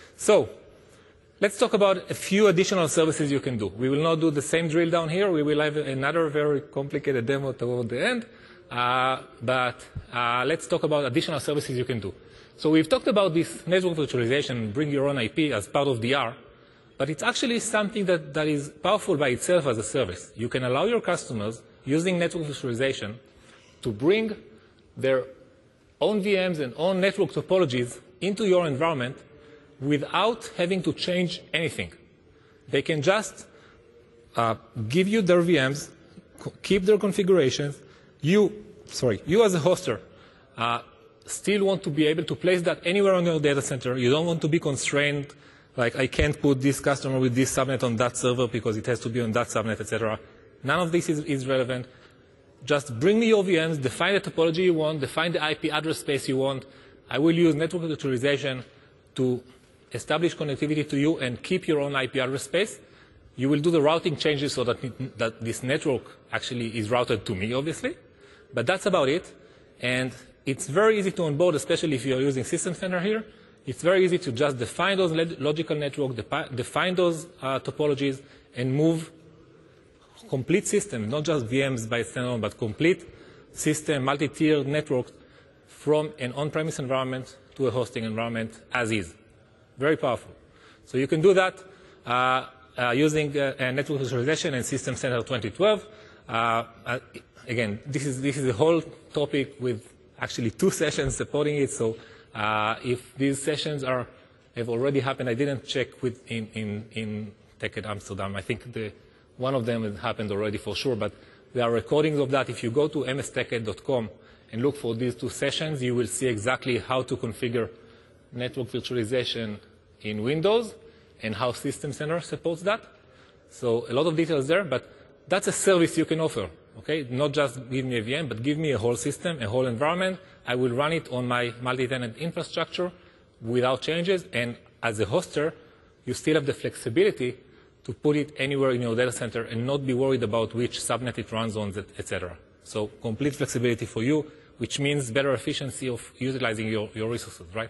A: So let's talk about a few additional services you can do. We will not do the same drill down here. We will have another very complicated demo toward the end. Uh, but uh, let's talk about additional services you can do. So we've talked about this network virtualization, bring your own I P as part of D R. But it's actually something that, that is powerful by itself as a service. You can allow your customers, using network virtualization, to bring their own V Ms and own network topologies into your environment without having to change anything. They can just uh, give you their V Ms, keep their configurations. You, sorry, you as a hoster uh, still want to be able to place that anywhere on your data center. You don't want to be constrained, like I can't put this customer with this subnet on that server because it has to be on that subnet, et cetera. None of this is, is relevant. Just bring me your V Ms, define the topology you want, define the I P address space you want. I will use network virtualization to establish connectivity to you and keep your own I P address space. You will do the routing changes so that, it, that this network actually is routed to me, obviously. But that's about it. And it's very easy to onboard, especially if you're using System Center here. It's very easy to just define those logical networks, define those uh, topologies, and move complete system, not just V Ms by standalone, but complete system, multi-tiered network from an on-premise environment to a hosting environment as is. Very powerful. So you can do that uh, uh, using uh, network virtualization and System Center twenty twelve. Uh, uh, again, this is, this is a whole topic with actually two sessions supporting it. So uh, if these sessions are, have already happened, I didn't check with in, in, in TechEd Amsterdam. I think the, one of them has happened already for sure, but there are recordings of that. If you go to m s tech ed dot com and look for these two sessions, you will see exactly how to configure network virtualization in Windows and how System Center supports that. So a lot of details there, but that's a service you can offer, okay? Not just give me a V M, but give me a whole system, a whole environment. I will run it on my multi-tenant infrastructure without changes, and as a hoster, you still have the flexibility to put it anywhere in your data center and not be worried about which subnet it runs on, et cetera. So complete flexibility for you, which means better efficiency of utilizing your, your resources, right?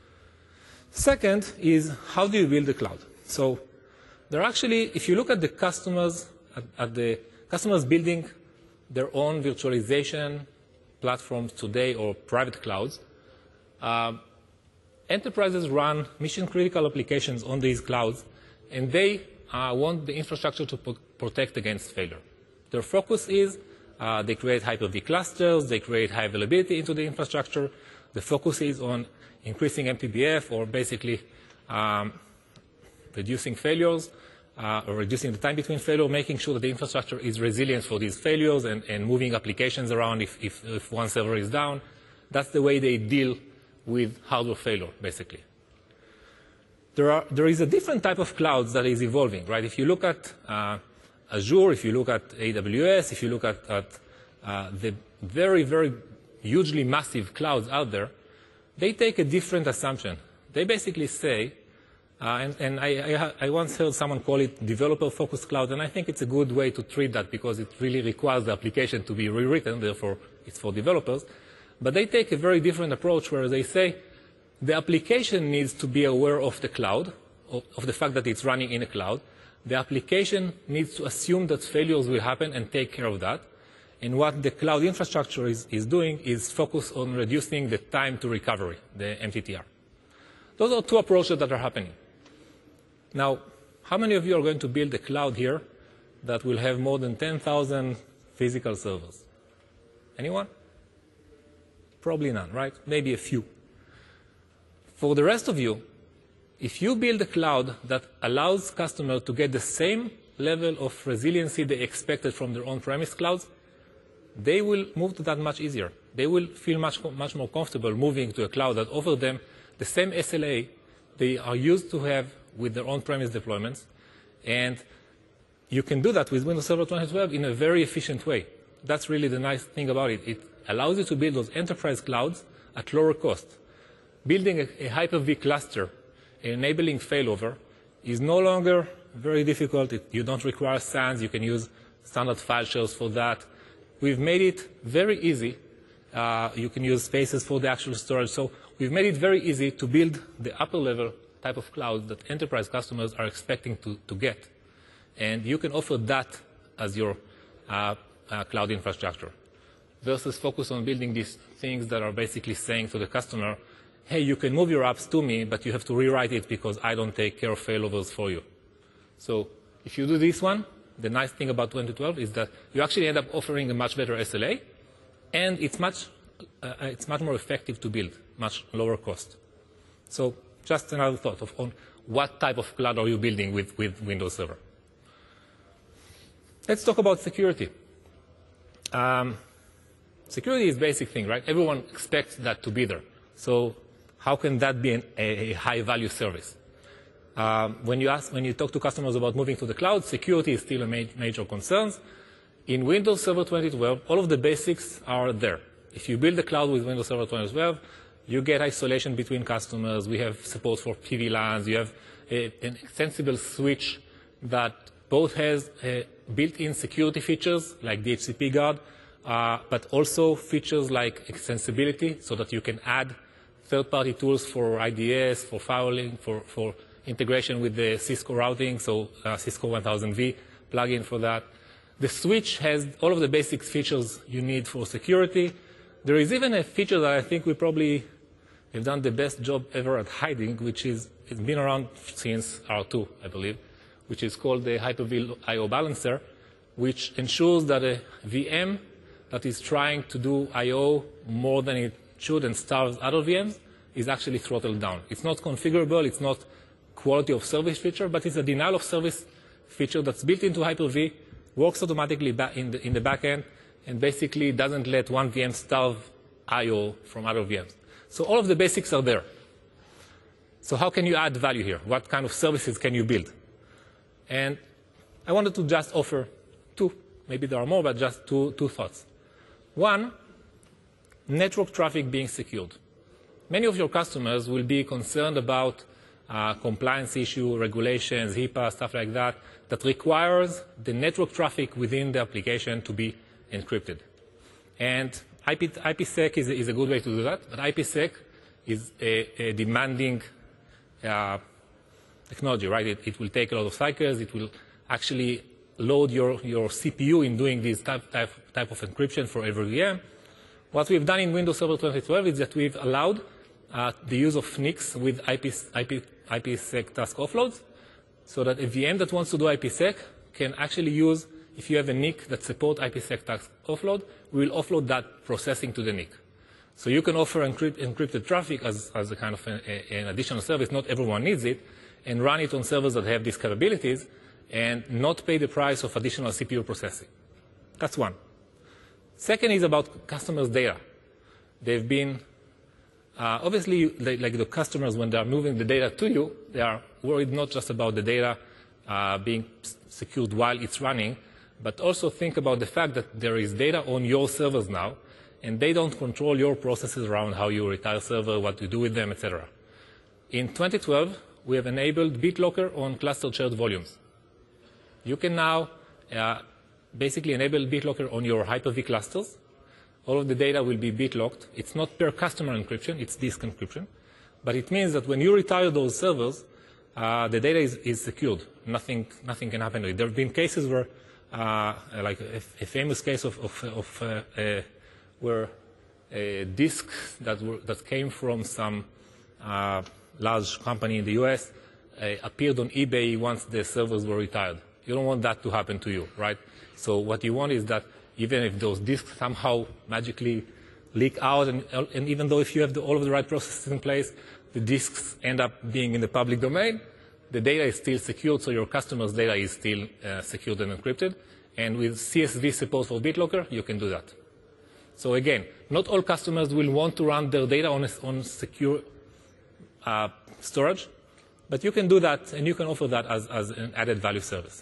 A: Second is, how do you build the cloud? So there are actually, if you look at the customers, at, at the customers building their own virtualization platforms today or private clouds, uh, enterprises run mission-critical applications on these clouds, and they uh, want the infrastructure to protect against failure. Their focus is uh, they create Hyper-V clusters, they create high availability into the infrastructure. The focus is on increasing M T B F, or basically um, reducing failures, uh, or reducing the time between failure, making sure that the infrastructure is resilient for these failures, and, and moving applications around if, if, if one server is down. That's the way they deal with hardware failure, basically. There, are, there is a different type of clouds that is evolving, right? If you look at uh, Azure, if you look at A W S, if you look at, at uh, the very, very hugely massive clouds out there, they take a different assumption. They basically say, uh, and, and I, I, I once heard someone call it developer-focused cloud, and I think it's a good way to treat that because it really requires the application to be rewritten, therefore it's for developers. But they take a very different approach where they say the application needs to be aware of the cloud, of, of the fact that it's running in a cloud. The application needs to assume that failures will happen and take care of that. And what the cloud infrastructure is, is doing is focus on reducing the time to recovery, the M T T R. Those are two approaches that are happening. Now, how many of you are going to build a cloud here that will have more than ten thousand physical servers? Anyone? Probably none, right? Maybe a few. For the rest of you, if you build a cloud that allows customers to get the same level of resiliency they expected from their on-premise clouds, they will move to that much easier. They will feel much, much more comfortable moving to a cloud that offers them the same S L A they are used to have with their on-premise deployments. And you can do that with Windows Server twenty twelve in a very efficient way. That's really the nice thing about it. It allows you to build those enterprise clouds at lower cost. Building a, a Hyper-V cluster, enabling failover, is no longer very difficult. It, you don't require SANs. You can use standard file shares for that. We've made it very easy. Uh, you can use Spaces for the actual storage. So we've made it very easy to build the upper level type of cloud that enterprise customers are expecting to, to get. And you can offer that as your uh, uh, cloud infrastructure versus focus on building these things that are basically saying to the customer, hey, you can move your apps to me, but you have to rewrite it because I don't take care of failovers for you. So if you do this one, the nice thing about twenty twelve is that you actually end up offering a much better S L A, and it's much, uh, it's much more effective to build, much lower cost. So just another thought of on what type of cloud are you building with, with Windows Server. Let's talk about security. Um, security is a basic thing, right? Everyone expects that to be there. So how can that be an, a, a high-value service? Um, when, you ask, when you talk to customers about moving to the cloud, security is still a ma major concern. In Windows Server twenty twelve, all of the basics are there. If you build a cloud with Windows Server twenty twelve, you get isolation between customers. We have support for P V LANs. You have a, an extensible switch that both has uh, built-in security features like D H C P guard, uh, but also features like extensibility so that you can add third-party tools for I D S, for firewalling, for, for integration with the Cisco routing, so uh, Cisco one thousand V plugin for that. The switch has all of the basic features you need for security. There is even a feature that I think we probably have done the best job ever at hiding, which is it's been around since R two, I believe, which is called the Hyper-V I O Balancer, which ensures that a V M that is trying to do I O more than it should and starves other V Ms is actually throttled down. It's not configurable. It's not quality of service feature, but it's a denial of service feature that's built into Hyper-V, works automatically back in, the, in the back end, and basically doesn't let one V M starve I O from other V Ms. So all of the basics are there. So how can you add value here? What kind of services can you build? And I wanted to just offer two, maybe there are more, but just two, two thoughts. One, network traffic being secured. Many of your customers will be concerned about uh, compliance issue, regulations, HIPAA, stuff like that, that requires the network traffic within the application to be encrypted. And I P, IPsec is, is a good way to do that, but IPsec is a, a demanding uh, technology, right? It, it will take a lot of cycles. It will actually load your, your C P U in doing this type, type, type of encryption for every V M. What we've done in Windows Server twenty twelve is that we've allowed uh, the use of N I Cs with I P, I P, IPsec task offloads, so that a V M that wants to do IPsec can actually use, if you have a N I C that supports IPsec task offload, we will offload that processing to the N I C. So you can offer encrypt, encrypted traffic as, as a kind of a, a, an additional service. Not everyone needs it, and run it on servers that have these capabilities, and not pay the price of additional C P U processing. That's one. Second is about customers' data. They've been, uh, obviously, they, like the customers, when they are moving the data to you, they are worried not just about the data uh, being secured while it's running, but also think about the fact that there is data on your servers now, and they don't control your processes around how you retire server, what you do with them, et cetera. In twenty twelve, we have enabled BitLocker on cluster shared volumes. You can now uh, basically enable BitLocker on your Hyper-V clusters. All of the data will be bit-locked. It's not per customer encryption, it's disk encryption. But it means that when you retire those servers, uh, the data is, is secured. Nothing, nothing can happen to it. There have been cases where, uh, like a, a famous case of, of, of uh, uh, where a disk that, were, that came from some uh, large company in the U S uh, appeared on eBay once the servers were retired. You don't want that to happen to you, right? So what you want is that even if those disks somehow magically leak out, and, and even though if you have the, all of the right processes in place, the disks end up being in the public domain, the data is still secured, so your customer's data is still uh, secured and encrypted. And with C S V support for BitLocker, you can do that. So again, not all customers will want to run their data on, a, on secure uh, storage, but you can do that, and you can offer that as, as an added value service.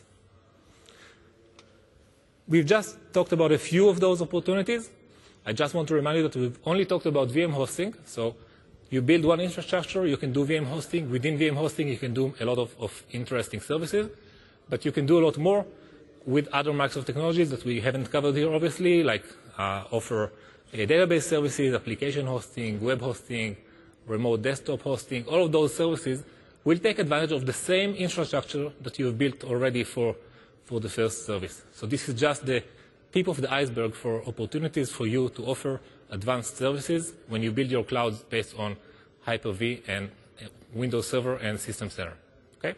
A: We've just talked about a few of those opportunities. I just want to remind you that we've only talked about V M hosting. So you build one infrastructure, you can do V M hosting. Within V M hosting, you can do a lot of, of interesting services. But you can do a lot more with other Microsoft technologies that we haven't covered here, obviously, like uh, offer uh, database services, application hosting, web hosting, remote desktop hosting. All of those services will take advantage of the same infrastructure that you have built already for for the first service. So this is just the tip of the iceberg for opportunities for you to offer advanced services when you build your clouds based on Hyper-V and Windows Server and System Center. Okay?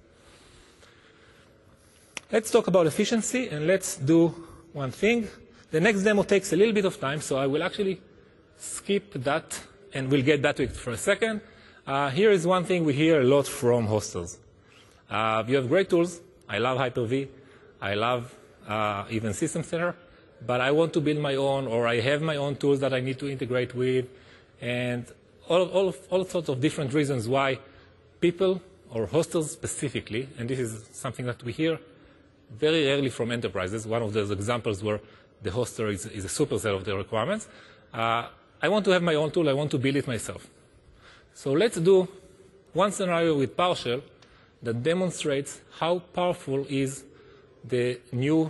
A: Let's talk about efficiency, and let's do one thing. The next demo takes a little bit of time, so I will actually skip that, and we'll get back to it for a second. Uh, here is one thing we hear a lot from hosters. Uh, you have great tools. I love Hyper-V. I love uh, even System Center, but I want to build my own, or I have my own tools that I need to integrate with, and all, all, all sorts of different reasons why people, or hosters specifically, and this is something that we hear very rarely from enterprises, one of those examples where the hoster is, is a superset of the requirements. Uh, I want to have my own tool. I want to build it myself. So let's do one scenario with PowerShell that demonstrates how powerful is the new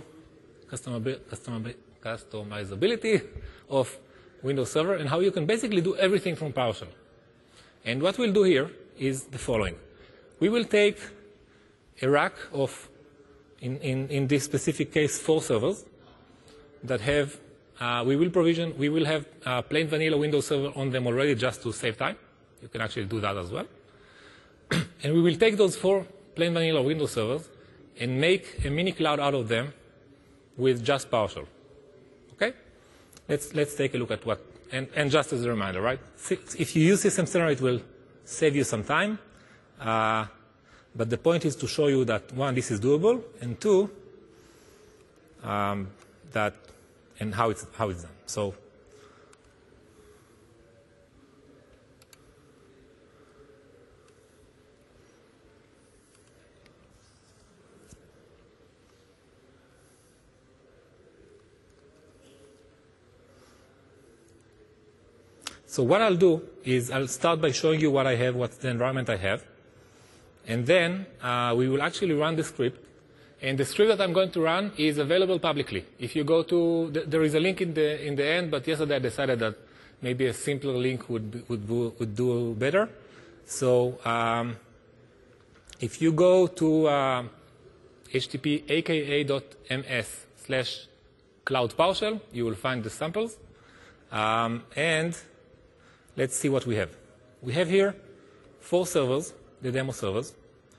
A: customizability of Windows Server and how you can basically do everything from PowerShell. And what we'll do here is the following. We will take a rack of, in, in, in this specific case, four servers that have, uh, we will provision, we will have uh, plain vanilla Windows Server on them already just to save time. You can actually do that as well. And we will take those four plain vanilla Windows servers and make a mini cloud out of them with just PowerShell. Okay? Let's, let's take a look at what, and, and just as a reminder, right? If you use System Center, it will save you some time. Uh, but the point is to show you that, one, this is doable, and two, um, that, and how it's, how it's done. So, So what I'll do is I'll start by showing you what I have, what's the environment I have. And then uh, we will actually run the script. And the script that I'm going to run is available publicly. If you go to, the, there is a link in the, in the end, but yesterday I decided that maybe a simpler link would, would, would do better. So um, if you go to uh, http aka.ms slash cloud PowerShell, you will find the samples. Um, and let's see what we have. We have here four servers, the demo servers.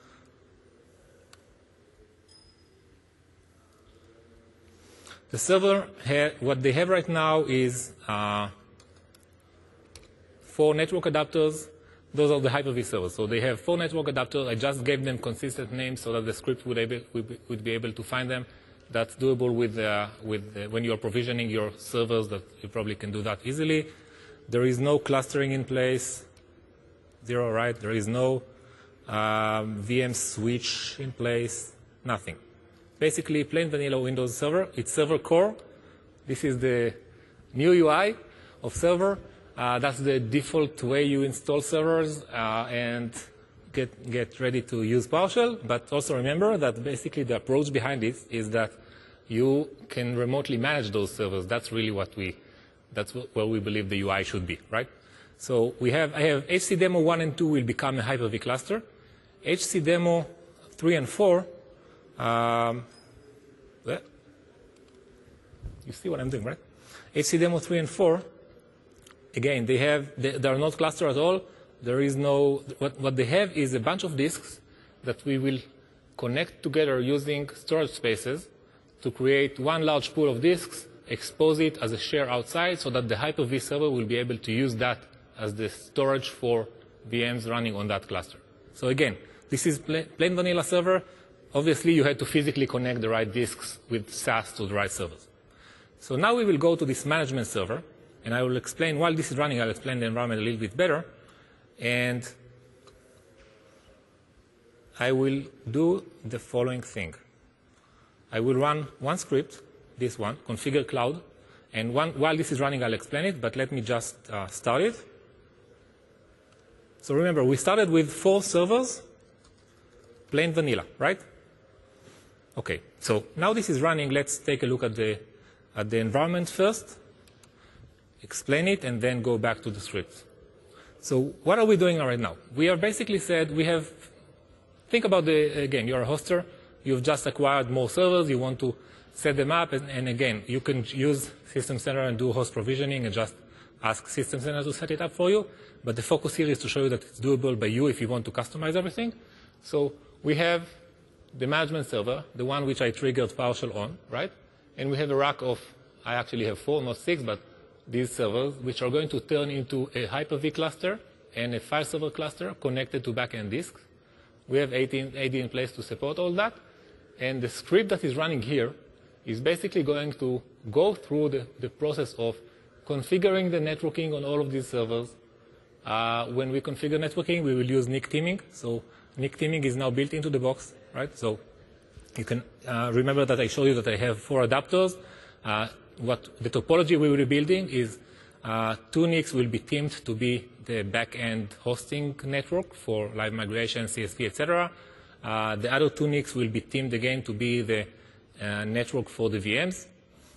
A: The server, what they have right now is uh, four network adapters. Those are the Hyper-V servers. So they have four network adapters. I just gave them consistent names so that the script would, able, would be able to find them. That's doable with, uh, with uh, when you're provisioning your servers, that you probably can do that easily. There is no clustering in place, zero, right? There is no um, V M switch in place, nothing. Basically, plain vanilla Windows Server. It's server core. This is the new U I. of server. Uh, that's the default way you install servers uh, and get, get ready to use PowerShell. But also remember that basically the approach behind this is that you can remotely manage those servers. That's really what we, that's where we believe the U I should be, right? So we have, I have H C Demo one and two will become a Hyper-V cluster. H C Demo three and four, um, well, you see what I'm doing, right? H C Demo three and four, again, they have, they, they are not cluster at all. There is no, what, what they have is a bunch of disks that we will connect together using storage spaces to create one large pool of disks, expose it as a share outside so that the Hyper-V server will be able to use that as the storage for V Ms running on that cluster. So again, this is plain, plain vanilla server. Obviously, you had to physically connect the right disks with S A S to the right servers. So now we will go to this management server, and I will explain, while this is running, I'll explain the environment a little bit better. And I will do the following thing. I will run one script, this one, configure cloud. And one, while this is running, I'll explain it, but let me just uh, start it. So remember, we started with four servers, plain vanilla, right? OK, so now this is running. Let's take a look at the, at the environment first, explain it, and then go back to the scripts. So what are we doing right now? We have basically said we have, think about the, again, you're a hoster. You've just acquired more servers. You want to set them up. And, and again, you can use System Center and do host provisioning and just ask System Center to set it up for you. But the focus here is to show you that it's doable by you if you want to customize everything. So we have the management server, the one which I triggered PowerShell on, right? And we have a rack of, I actually have four, not six, but these servers, which are going to turn into a Hyper-V cluster and a file server cluster connected to backend disks. We have A D in place to support all that. And the script that is running here is basically going to go through the, the process of configuring the networking on all of these servers. Uh, when we configure networking, we will use N I C teaming. So N I C teaming is now built into the box, right? So you can uh, remember that I showed you that I have four adapters. Uh, what the topology we will be building is uh, two N I Cs will be teamed to be the back-end hosting network for live migration, C S V, et cetera. Uh, the other two N I Cs will be teamed again to be the uh, network for the V Ms.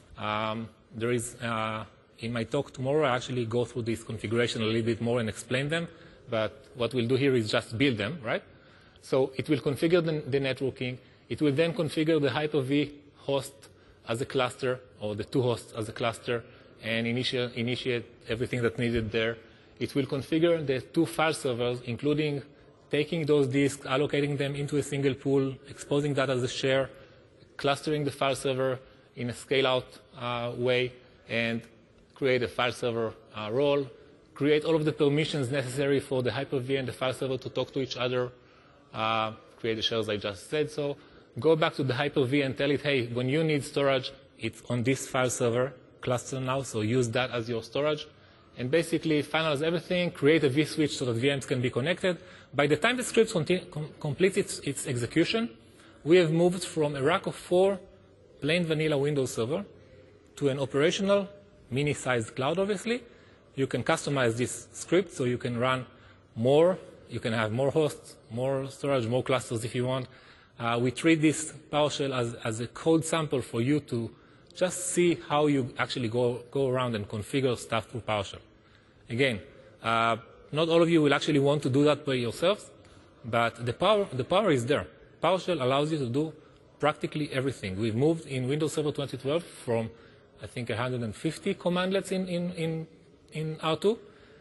A: Um, there is, uh, in my talk tomorrow, I actually go through this configuration a little bit more and explain them. But what we'll do here is just build them, right? So it will configure the, the networking. It will then configure the Hyper-V host as a cluster, or the two hosts as a cluster, and initiate, initiate everything that's needed there. It will configure the two file servers, including taking those disks, allocating them into a single pool, exposing that as a share, clustering the file server in a scale-out uh, way, and create a file server uh, role, create all of the permissions necessary for the Hyper-V and the file server to talk to each other, uh, create the shares I just said so, go back to the Hyper-V and tell it, hey, when you need storage, it's on this file server cluster now, so use that as your storage. And basically finalize everything, create a vSwitch so that V Ms can be connected. By the time the script com completes its, its execution, we have moved from a rack of four plain vanilla Windows server to an operational mini-sized cloud, obviously. You can customize this script so you can run more. You can have more hosts, more storage, more clusters if you want. Uh, we treat this PowerShell as, as a code sample for you to just see how you actually go, go around and configure stuff through PowerShell. Again, uh, not all of you will actually want to do that by yourselves, but the power, the power is there. PowerShell allows you to do practically everything. We've moved in Windows Server twenty twelve from, I think, one hundred fifty commandlets in, in, in, in R two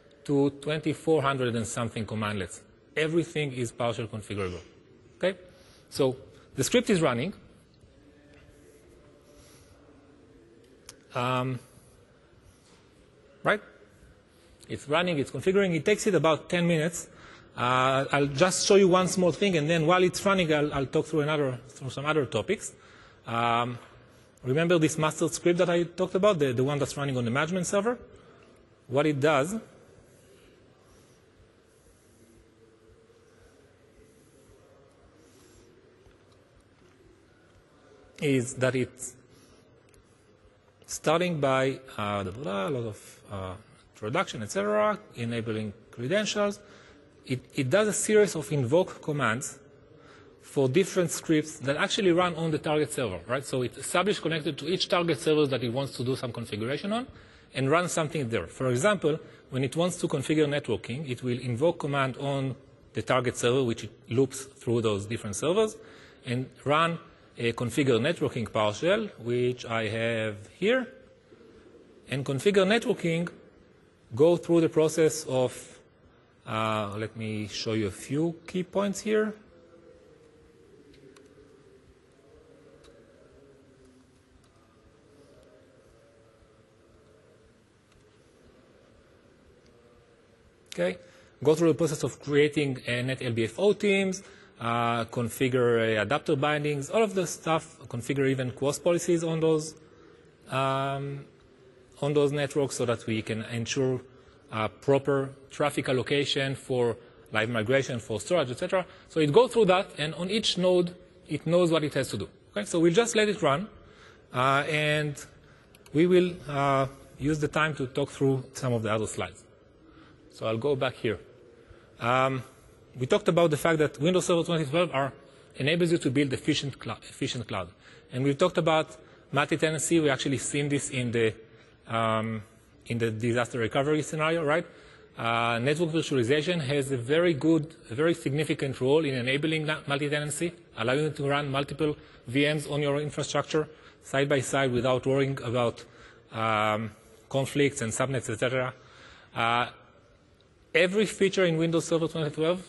A: to twenty-four hundred and something commandlets. Everything is PowerShell configurable. Okay? So the script is running. Um, right? It's running, it's configuring. It takes it about ten minutes. Uh, I'll just show you one small thing, and then while it's running, I'll, I'll talk through, another, through some other topics. Um, remember this master script that I talked about, the, the one that's running on the management server? What it does is that it's starting by uh, a lot of uh, introduction, et cetera, enabling credentials. It, it does a series of invoke commands for different scripts that actually run on the target server, right? So it's established connected to each target server that it wants to do some configuration on and run something there. For example, when it wants to configure networking, it will invoke command on the target server, which it loops through those different servers, and run a configure networking PowerShell, which I have here. And configure networking go through the process of, uh, let me show you a few key points here. Okay, go through the process of creating uh, net L B F O teams, uh, configure uh, adapter bindings, all of the stuff, configure even cross policies on those um, on those networks so that we can ensure uh, proper traffic allocation for live migration, for storage, et cetera. So it goes through that, and on each node, it knows what it has to do. Okay, so we'll just let it run, uh, and we will uh, use the time to talk through some of the other slides. So I'll go back here. Um, we talked about the fact that Windows Server twenty twelve are, enables you to build efficient, cl efficient cloud. And we talked about multi-tenancy. We actually seen this in the, um, in the disaster recovery scenario, right? Uh, network virtualization has a very good, a very significant role in enabling multi-tenancy, allowing you to run multiple V Ms on your infrastructure side by side without worrying about um, conflicts and subnets, et cetera. Uh, Every feature in Windows Server twenty twelve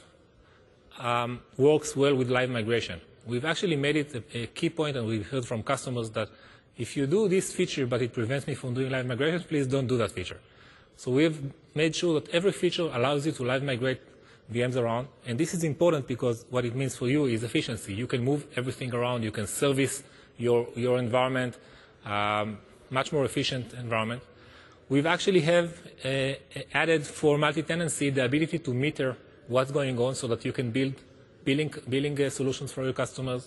A: um, works well with live migration. We've actually made it a, a key point, and we've heard from customers that if you do this feature but it prevents me from doing live migration, please don't do that feature. So we've made sure that every feature allows you to live migrate V Ms around. And this is important because what it means for you is efficiency. You can move everything around. You can service your, your environment, um, much more efficient environment. We've actually have uh, added for multi-tenancy the ability to meter what's going on so that you can build billing, billing uh, solutions for your customers.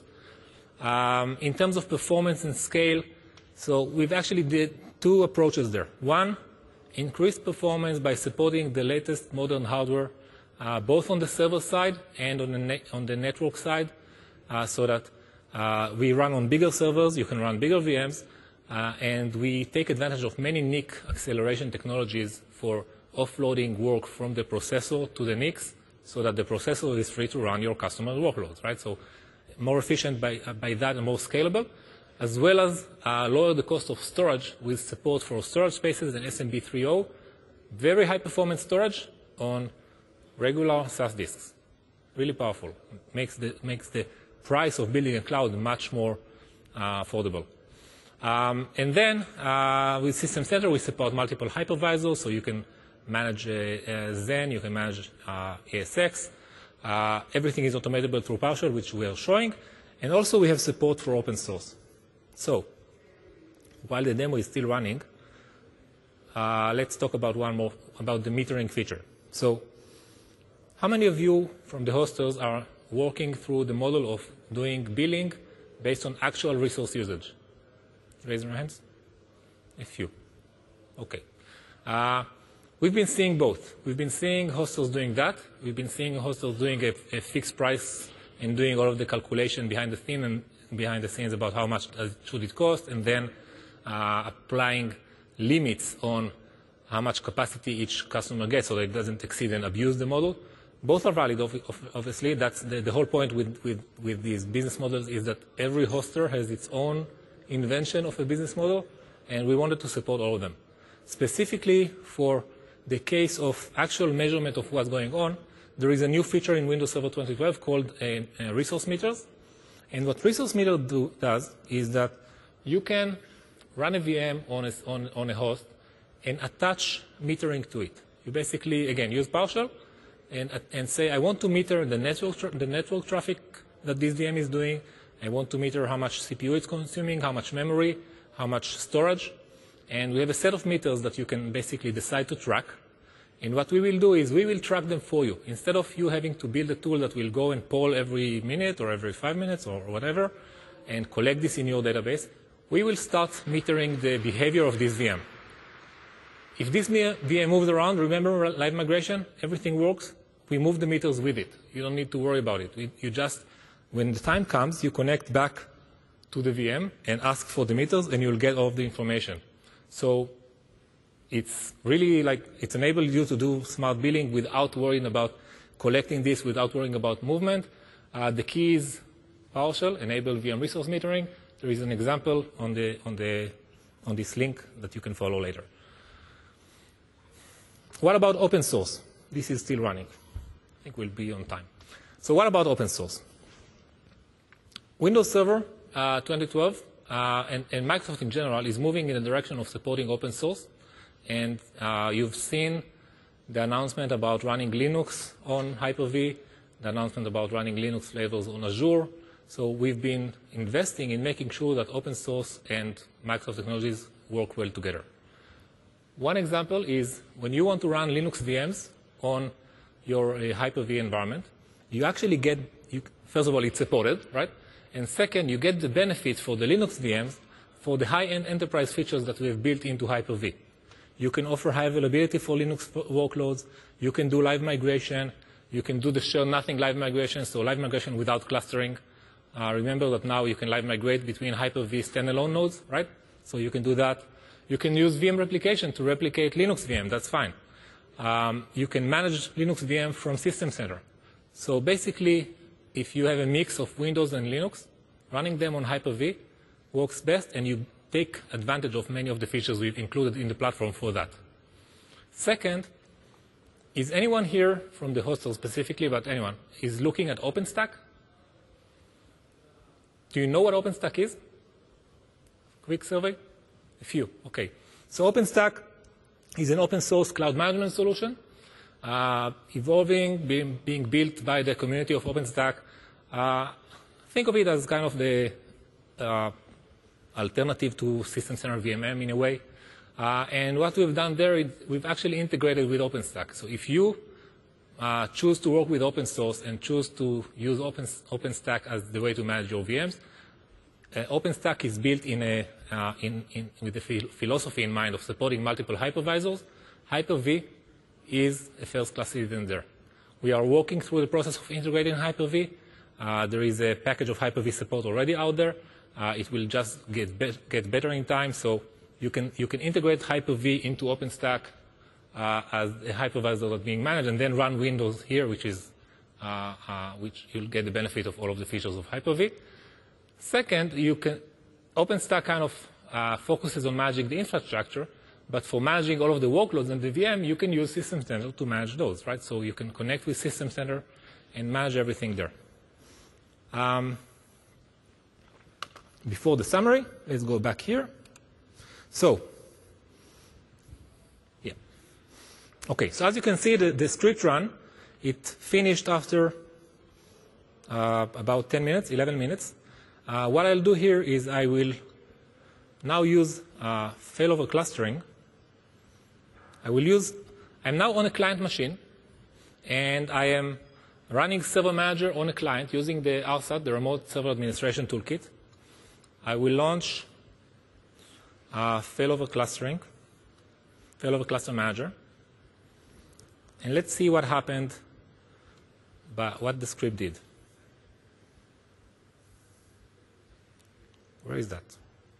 A: Um, in terms of performance and scale, so we've actually did two approaches there. One, increased performance by supporting the latest modern hardware, uh, both on the server side and on the, net, on the network side, uh, so that uh, we run on bigger servers, you can run bigger V Ms, Uh, and we take advantage of many N I C acceleration technologies for offloading work from the processor to the N I Cs so that the processor is free to run your customer workloads, right? So more efficient by, uh, by that and more scalable, as well as uh, lower the cost of storage with support for storage spaces and S M B three point oh. Very high performance storage on regular SAS disks. Really powerful. Makes the, makes the price of building a cloud much more uh, affordable. Um, and then uh, with System Center, we support multiple hypervisors, so you can manage uh, uh, Zen, you can manage uh, A S X. Uh, everything is automatable through PowerShell, which we are showing. And also we have support for open source. So while the demo is still running, uh, let's talk about one more, about the metering feature. So how many of you from the hosters are working through the model of doing billing based on actual resource usage? Raise your hands. A few. Okay. Uh, we've been seeing both. We've been seeing hostels doing that. We've been seeing hostels doing a, a fixed price and doing all of the calculation behind the scene and behind the scenes about how much should it cost, and then uh, applying limits on how much capacity each customer gets so that it doesn't exceed and abuse the model. Both are valid, obviously. That's the, the whole point with, with, with these business models is that every hoster has its own invention of a business model, and we wanted to support all of them. Specifically for the case of actual measurement of what's going on, there is a new feature in Windows Server twenty twelve called a, a resource meters. And what resource meter do, does is that you can run a V M on a, on, on a host and attach metering to it. You basically, again, use PowerShell and, and say, I want to meter the network, tra the network traffic that this V M is doing. I want to meter how much C P U it's consuming, how much memory, how much storage. And we have a set of meters that you can basically decide to track. And what we will do is we will track them for you. Instead of you having to build a tool that will go and poll every minute or every five minutes or whatever and collect this in your database, we will start metering the behavior of this V M. If this V M moves around, remember live migration, everything works. We move the meters with it. You don't need to worry about it. You just, when the time comes, you connect back to the V M and ask for the meters, and you'll get all of the information. So it's really like, it's enabled you to do smart billing without worrying about collecting this, without worrying about movement. Uh, the key is PowerShell, enable V M resource metering. There is an example on, the, on, the, on this link that you can follow later. What about open source? This is still running. I think we'll be on time. So what about open source? Windows Server uh, twenty twelve uh, and, and Microsoft in general is moving in the direction of supporting open source. And uh, you've seen the announcement about running Linux on Hyper-V, the announcement about running Linux flavors on Azure. So we've been investing in making sure that open source and Microsoft technologies work well together. One example is when you want to run Linux V Ms on your uh, Hyper-V environment, you actually get, you, first of all, it's supported, right? And second, you get the benefits for the Linux V Ms for the high-end enterprise features that we have built into Hyper-V. You can offer high availability for Linux workloads. You can do live migration. You can do the share nothing live migration, so live migration without clustering. Uh, remember that now you can live migrate between Hyper-V standalone nodes, right? So you can do that. You can use V M replication to replicate Linux V M. That's fine. Um, you can manage Linux V M from System Center. So basically, if you have a mix of Windows and Linux, running them on Hyper-V works best, and you take advantage of many of the features we've included in the platform for that. Second, is anyone here from the hostel specifically, but anyone, is looking at OpenStack? Do you know what OpenStack is? Quick survey? A few, okay. So OpenStack is an open source cloud management solution, uh, evolving, being, being built by the community of OpenStack. Uh, think of it as kind of the uh, alternative to System Center V M M in a way. Uh, and what we've done there is we've actually integrated with OpenStack. So if you uh, choose to work with open source and choose to use Open, OpenStack as the way to manage your V Ms, uh, OpenStack is built in a, uh, in, in, with the philosophy in mind of supporting multiple hypervisors. Hyper-V is a first-class citizen there. We are working through the process of integrating Hyper-V. Uh, there is a package of Hyper-V support already out there. Uh, it will just get, be get better in time. So you can, you can integrate Hyper-V into OpenStack uh, as a hypervisor that's being managed, and then run Windows here, which is uh, uh, which you'll get the benefit of all of the features of Hyper-V. Second, you can OpenStack kind of uh, focuses on managing the infrastructure, but for managing all of the workloads in the V M, you can use System Center to manage those, right? So you can connect with System Center and manage everything there. Um, Before the summary, let's go back here. So, yeah. Okay, so as you can see, the, the script run, it finished after uh, about ten minutes, eleven minutes. Uh, what I'll do here is I will now use uh, failover clustering. I will use, I'm now on a client machine, and I am running Server Manager on a client using the R S A T, the Remote Server Administration Toolkit. I will launch uh, failover clustering, failover cluster manager, and let's see what happened, but what the script did. Where is that?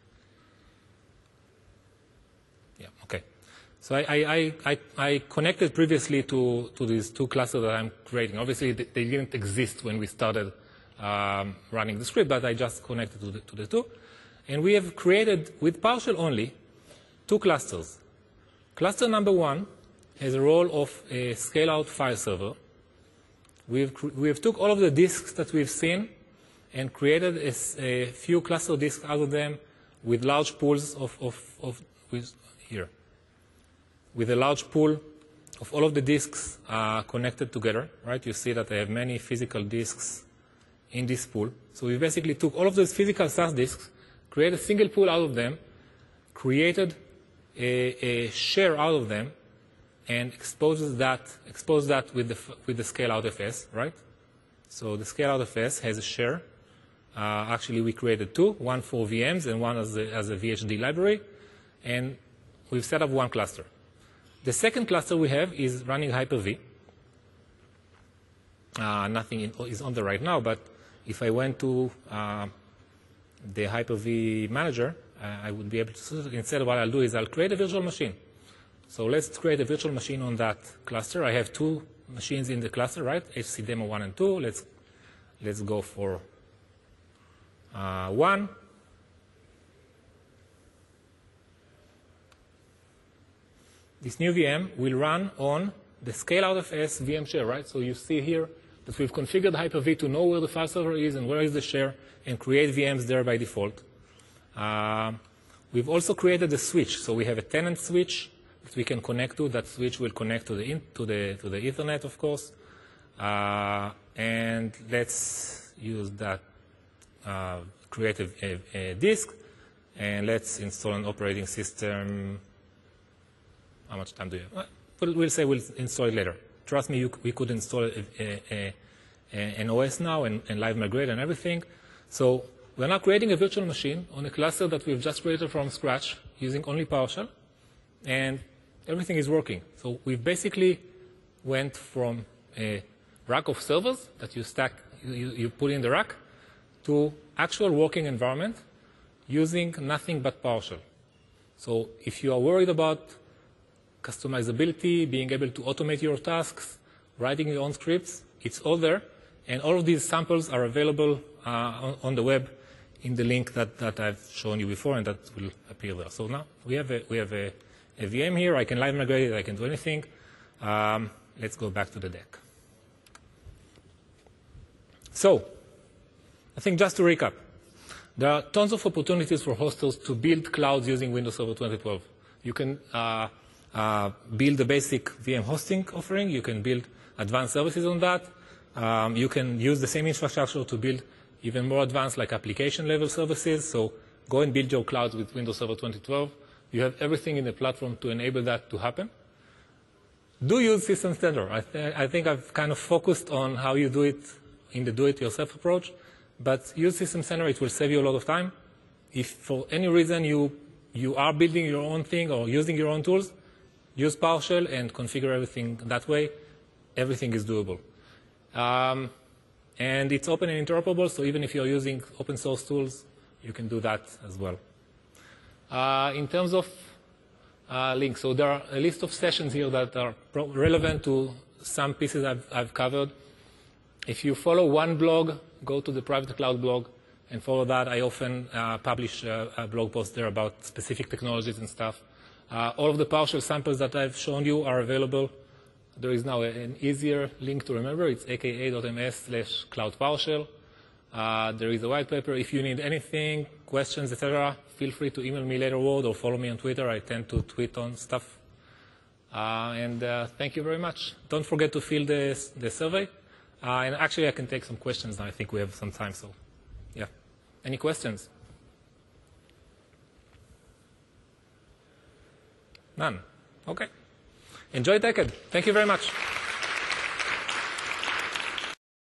A: Yeah, okay. So I, I, I, I connected previously to, to these two clusters that I'm creating. Obviously, they didn't exist when we started Um, running the script, but I just connected to the, to the two. And we have created, with PowerShell only, two clusters. Cluster number one has a role of a scale-out file server. We've, we've took all of the disks that we've seen and created a, a few cluster disks out of them with large pools of, of, of with, here, with a large pool of all of the disks uh, connected together, right? You see that I have many physical disks in this pool. So we basically took all of those physical S A S disks, created a single pool out of them, created a, a share out of them, and exposes that, expose that with the, with the scale-out F S, right? So the scale-out F S has a share. Uh, actually, we created two, one for V Ms and one as a, as a V H D library, and we've set up one cluster. The second cluster we have is running Hyper-V. Uh, nothing in, is on there right now, but if I went to uh, the Hyper-V manager, uh, I would be able to, instead what I'll do is I'll create a virtual machine. So let's create a virtual machine on that cluster. I have two machines in the cluster, right? H C demo one and two. Let's, let's go for uh, one. This new V M will run on the scale out of S V M share, right? So you see here that we've configured Hyper-V to know where the file server is and where is the share and create V Ms there by default. Uh, we've also created a switch. So we have a tenant switch that we can connect to. That switch will connect to the, in, to the, to the Ethernet, of course. Uh, and let's use that, uh, create a, a, a disk, and let's install an operating system. How much time do you have? Well, we'll say we'll install it later. Trust me, you, we could install a, a, a, a, an O S now and, and live migrate and everything. So we're now creating a virtual machine on a cluster that we've just created from scratch using only PowerShell, and everything is working. So we've basically went from a rack of servers that you stack, you, you put in the rack, to actual working environment using nothing but PowerShell. So if you are worried about customizability, being able to automate your tasks, writing your own scripts, it's all there. And all of these samples are available uh, on, on the web in the link that, that I've shown you before, and that will appear there. So now we have a, we have a, a V M here. I can live migrate it. I can do anything. Um, let's go back to the deck. So I think just to recap, there are tons of opportunities for hostels to build clouds using Windows Server twenty twelve. You can uh, Uh, build a basic V M hosting offering. You can build advanced services on that. Um, you can use the same infrastructure to build even more advanced, like application level services. So go and build your clouds with Windows Server twenty twelve. You have everything in the platform to enable that to happen. Do use System Center. I, th I think I've kind of focused on how you do it in the do-it-yourself approach, but use System Center. It will save you a lot of time. If for any reason you, you are building your own thing or using your own tools, use PowerShell and configure everything that way. Everything is doable. Um, and it's open and interoperable, so even if you're using open source tools, you can do that as well. Uh, in terms of uh, links, so there are a list of sessions here that are relevant to some pieces I've, I've covered. If you follow one blog, go to the private cloud blog and follow that. I often uh, publish uh, a blog post there about specific technologies and stuff. Uh, all of the PowerShell samples that I've shown you are available. There is now a, an easier link to remember. It's aka.ms slash cloud PowerShell. Uh, there is a white paper. If you need anything, questions, et cetera, feel free to email me later on or follow me on Twitter. I tend to tweet on stuff. Uh, and uh, thank you very much. Don't forget to fill the, the survey. Uh, and actually, I can take some questions now. I think we have some time. So, yeah. Any questions? None. Okay. Enjoy TechEd. Thank you very much.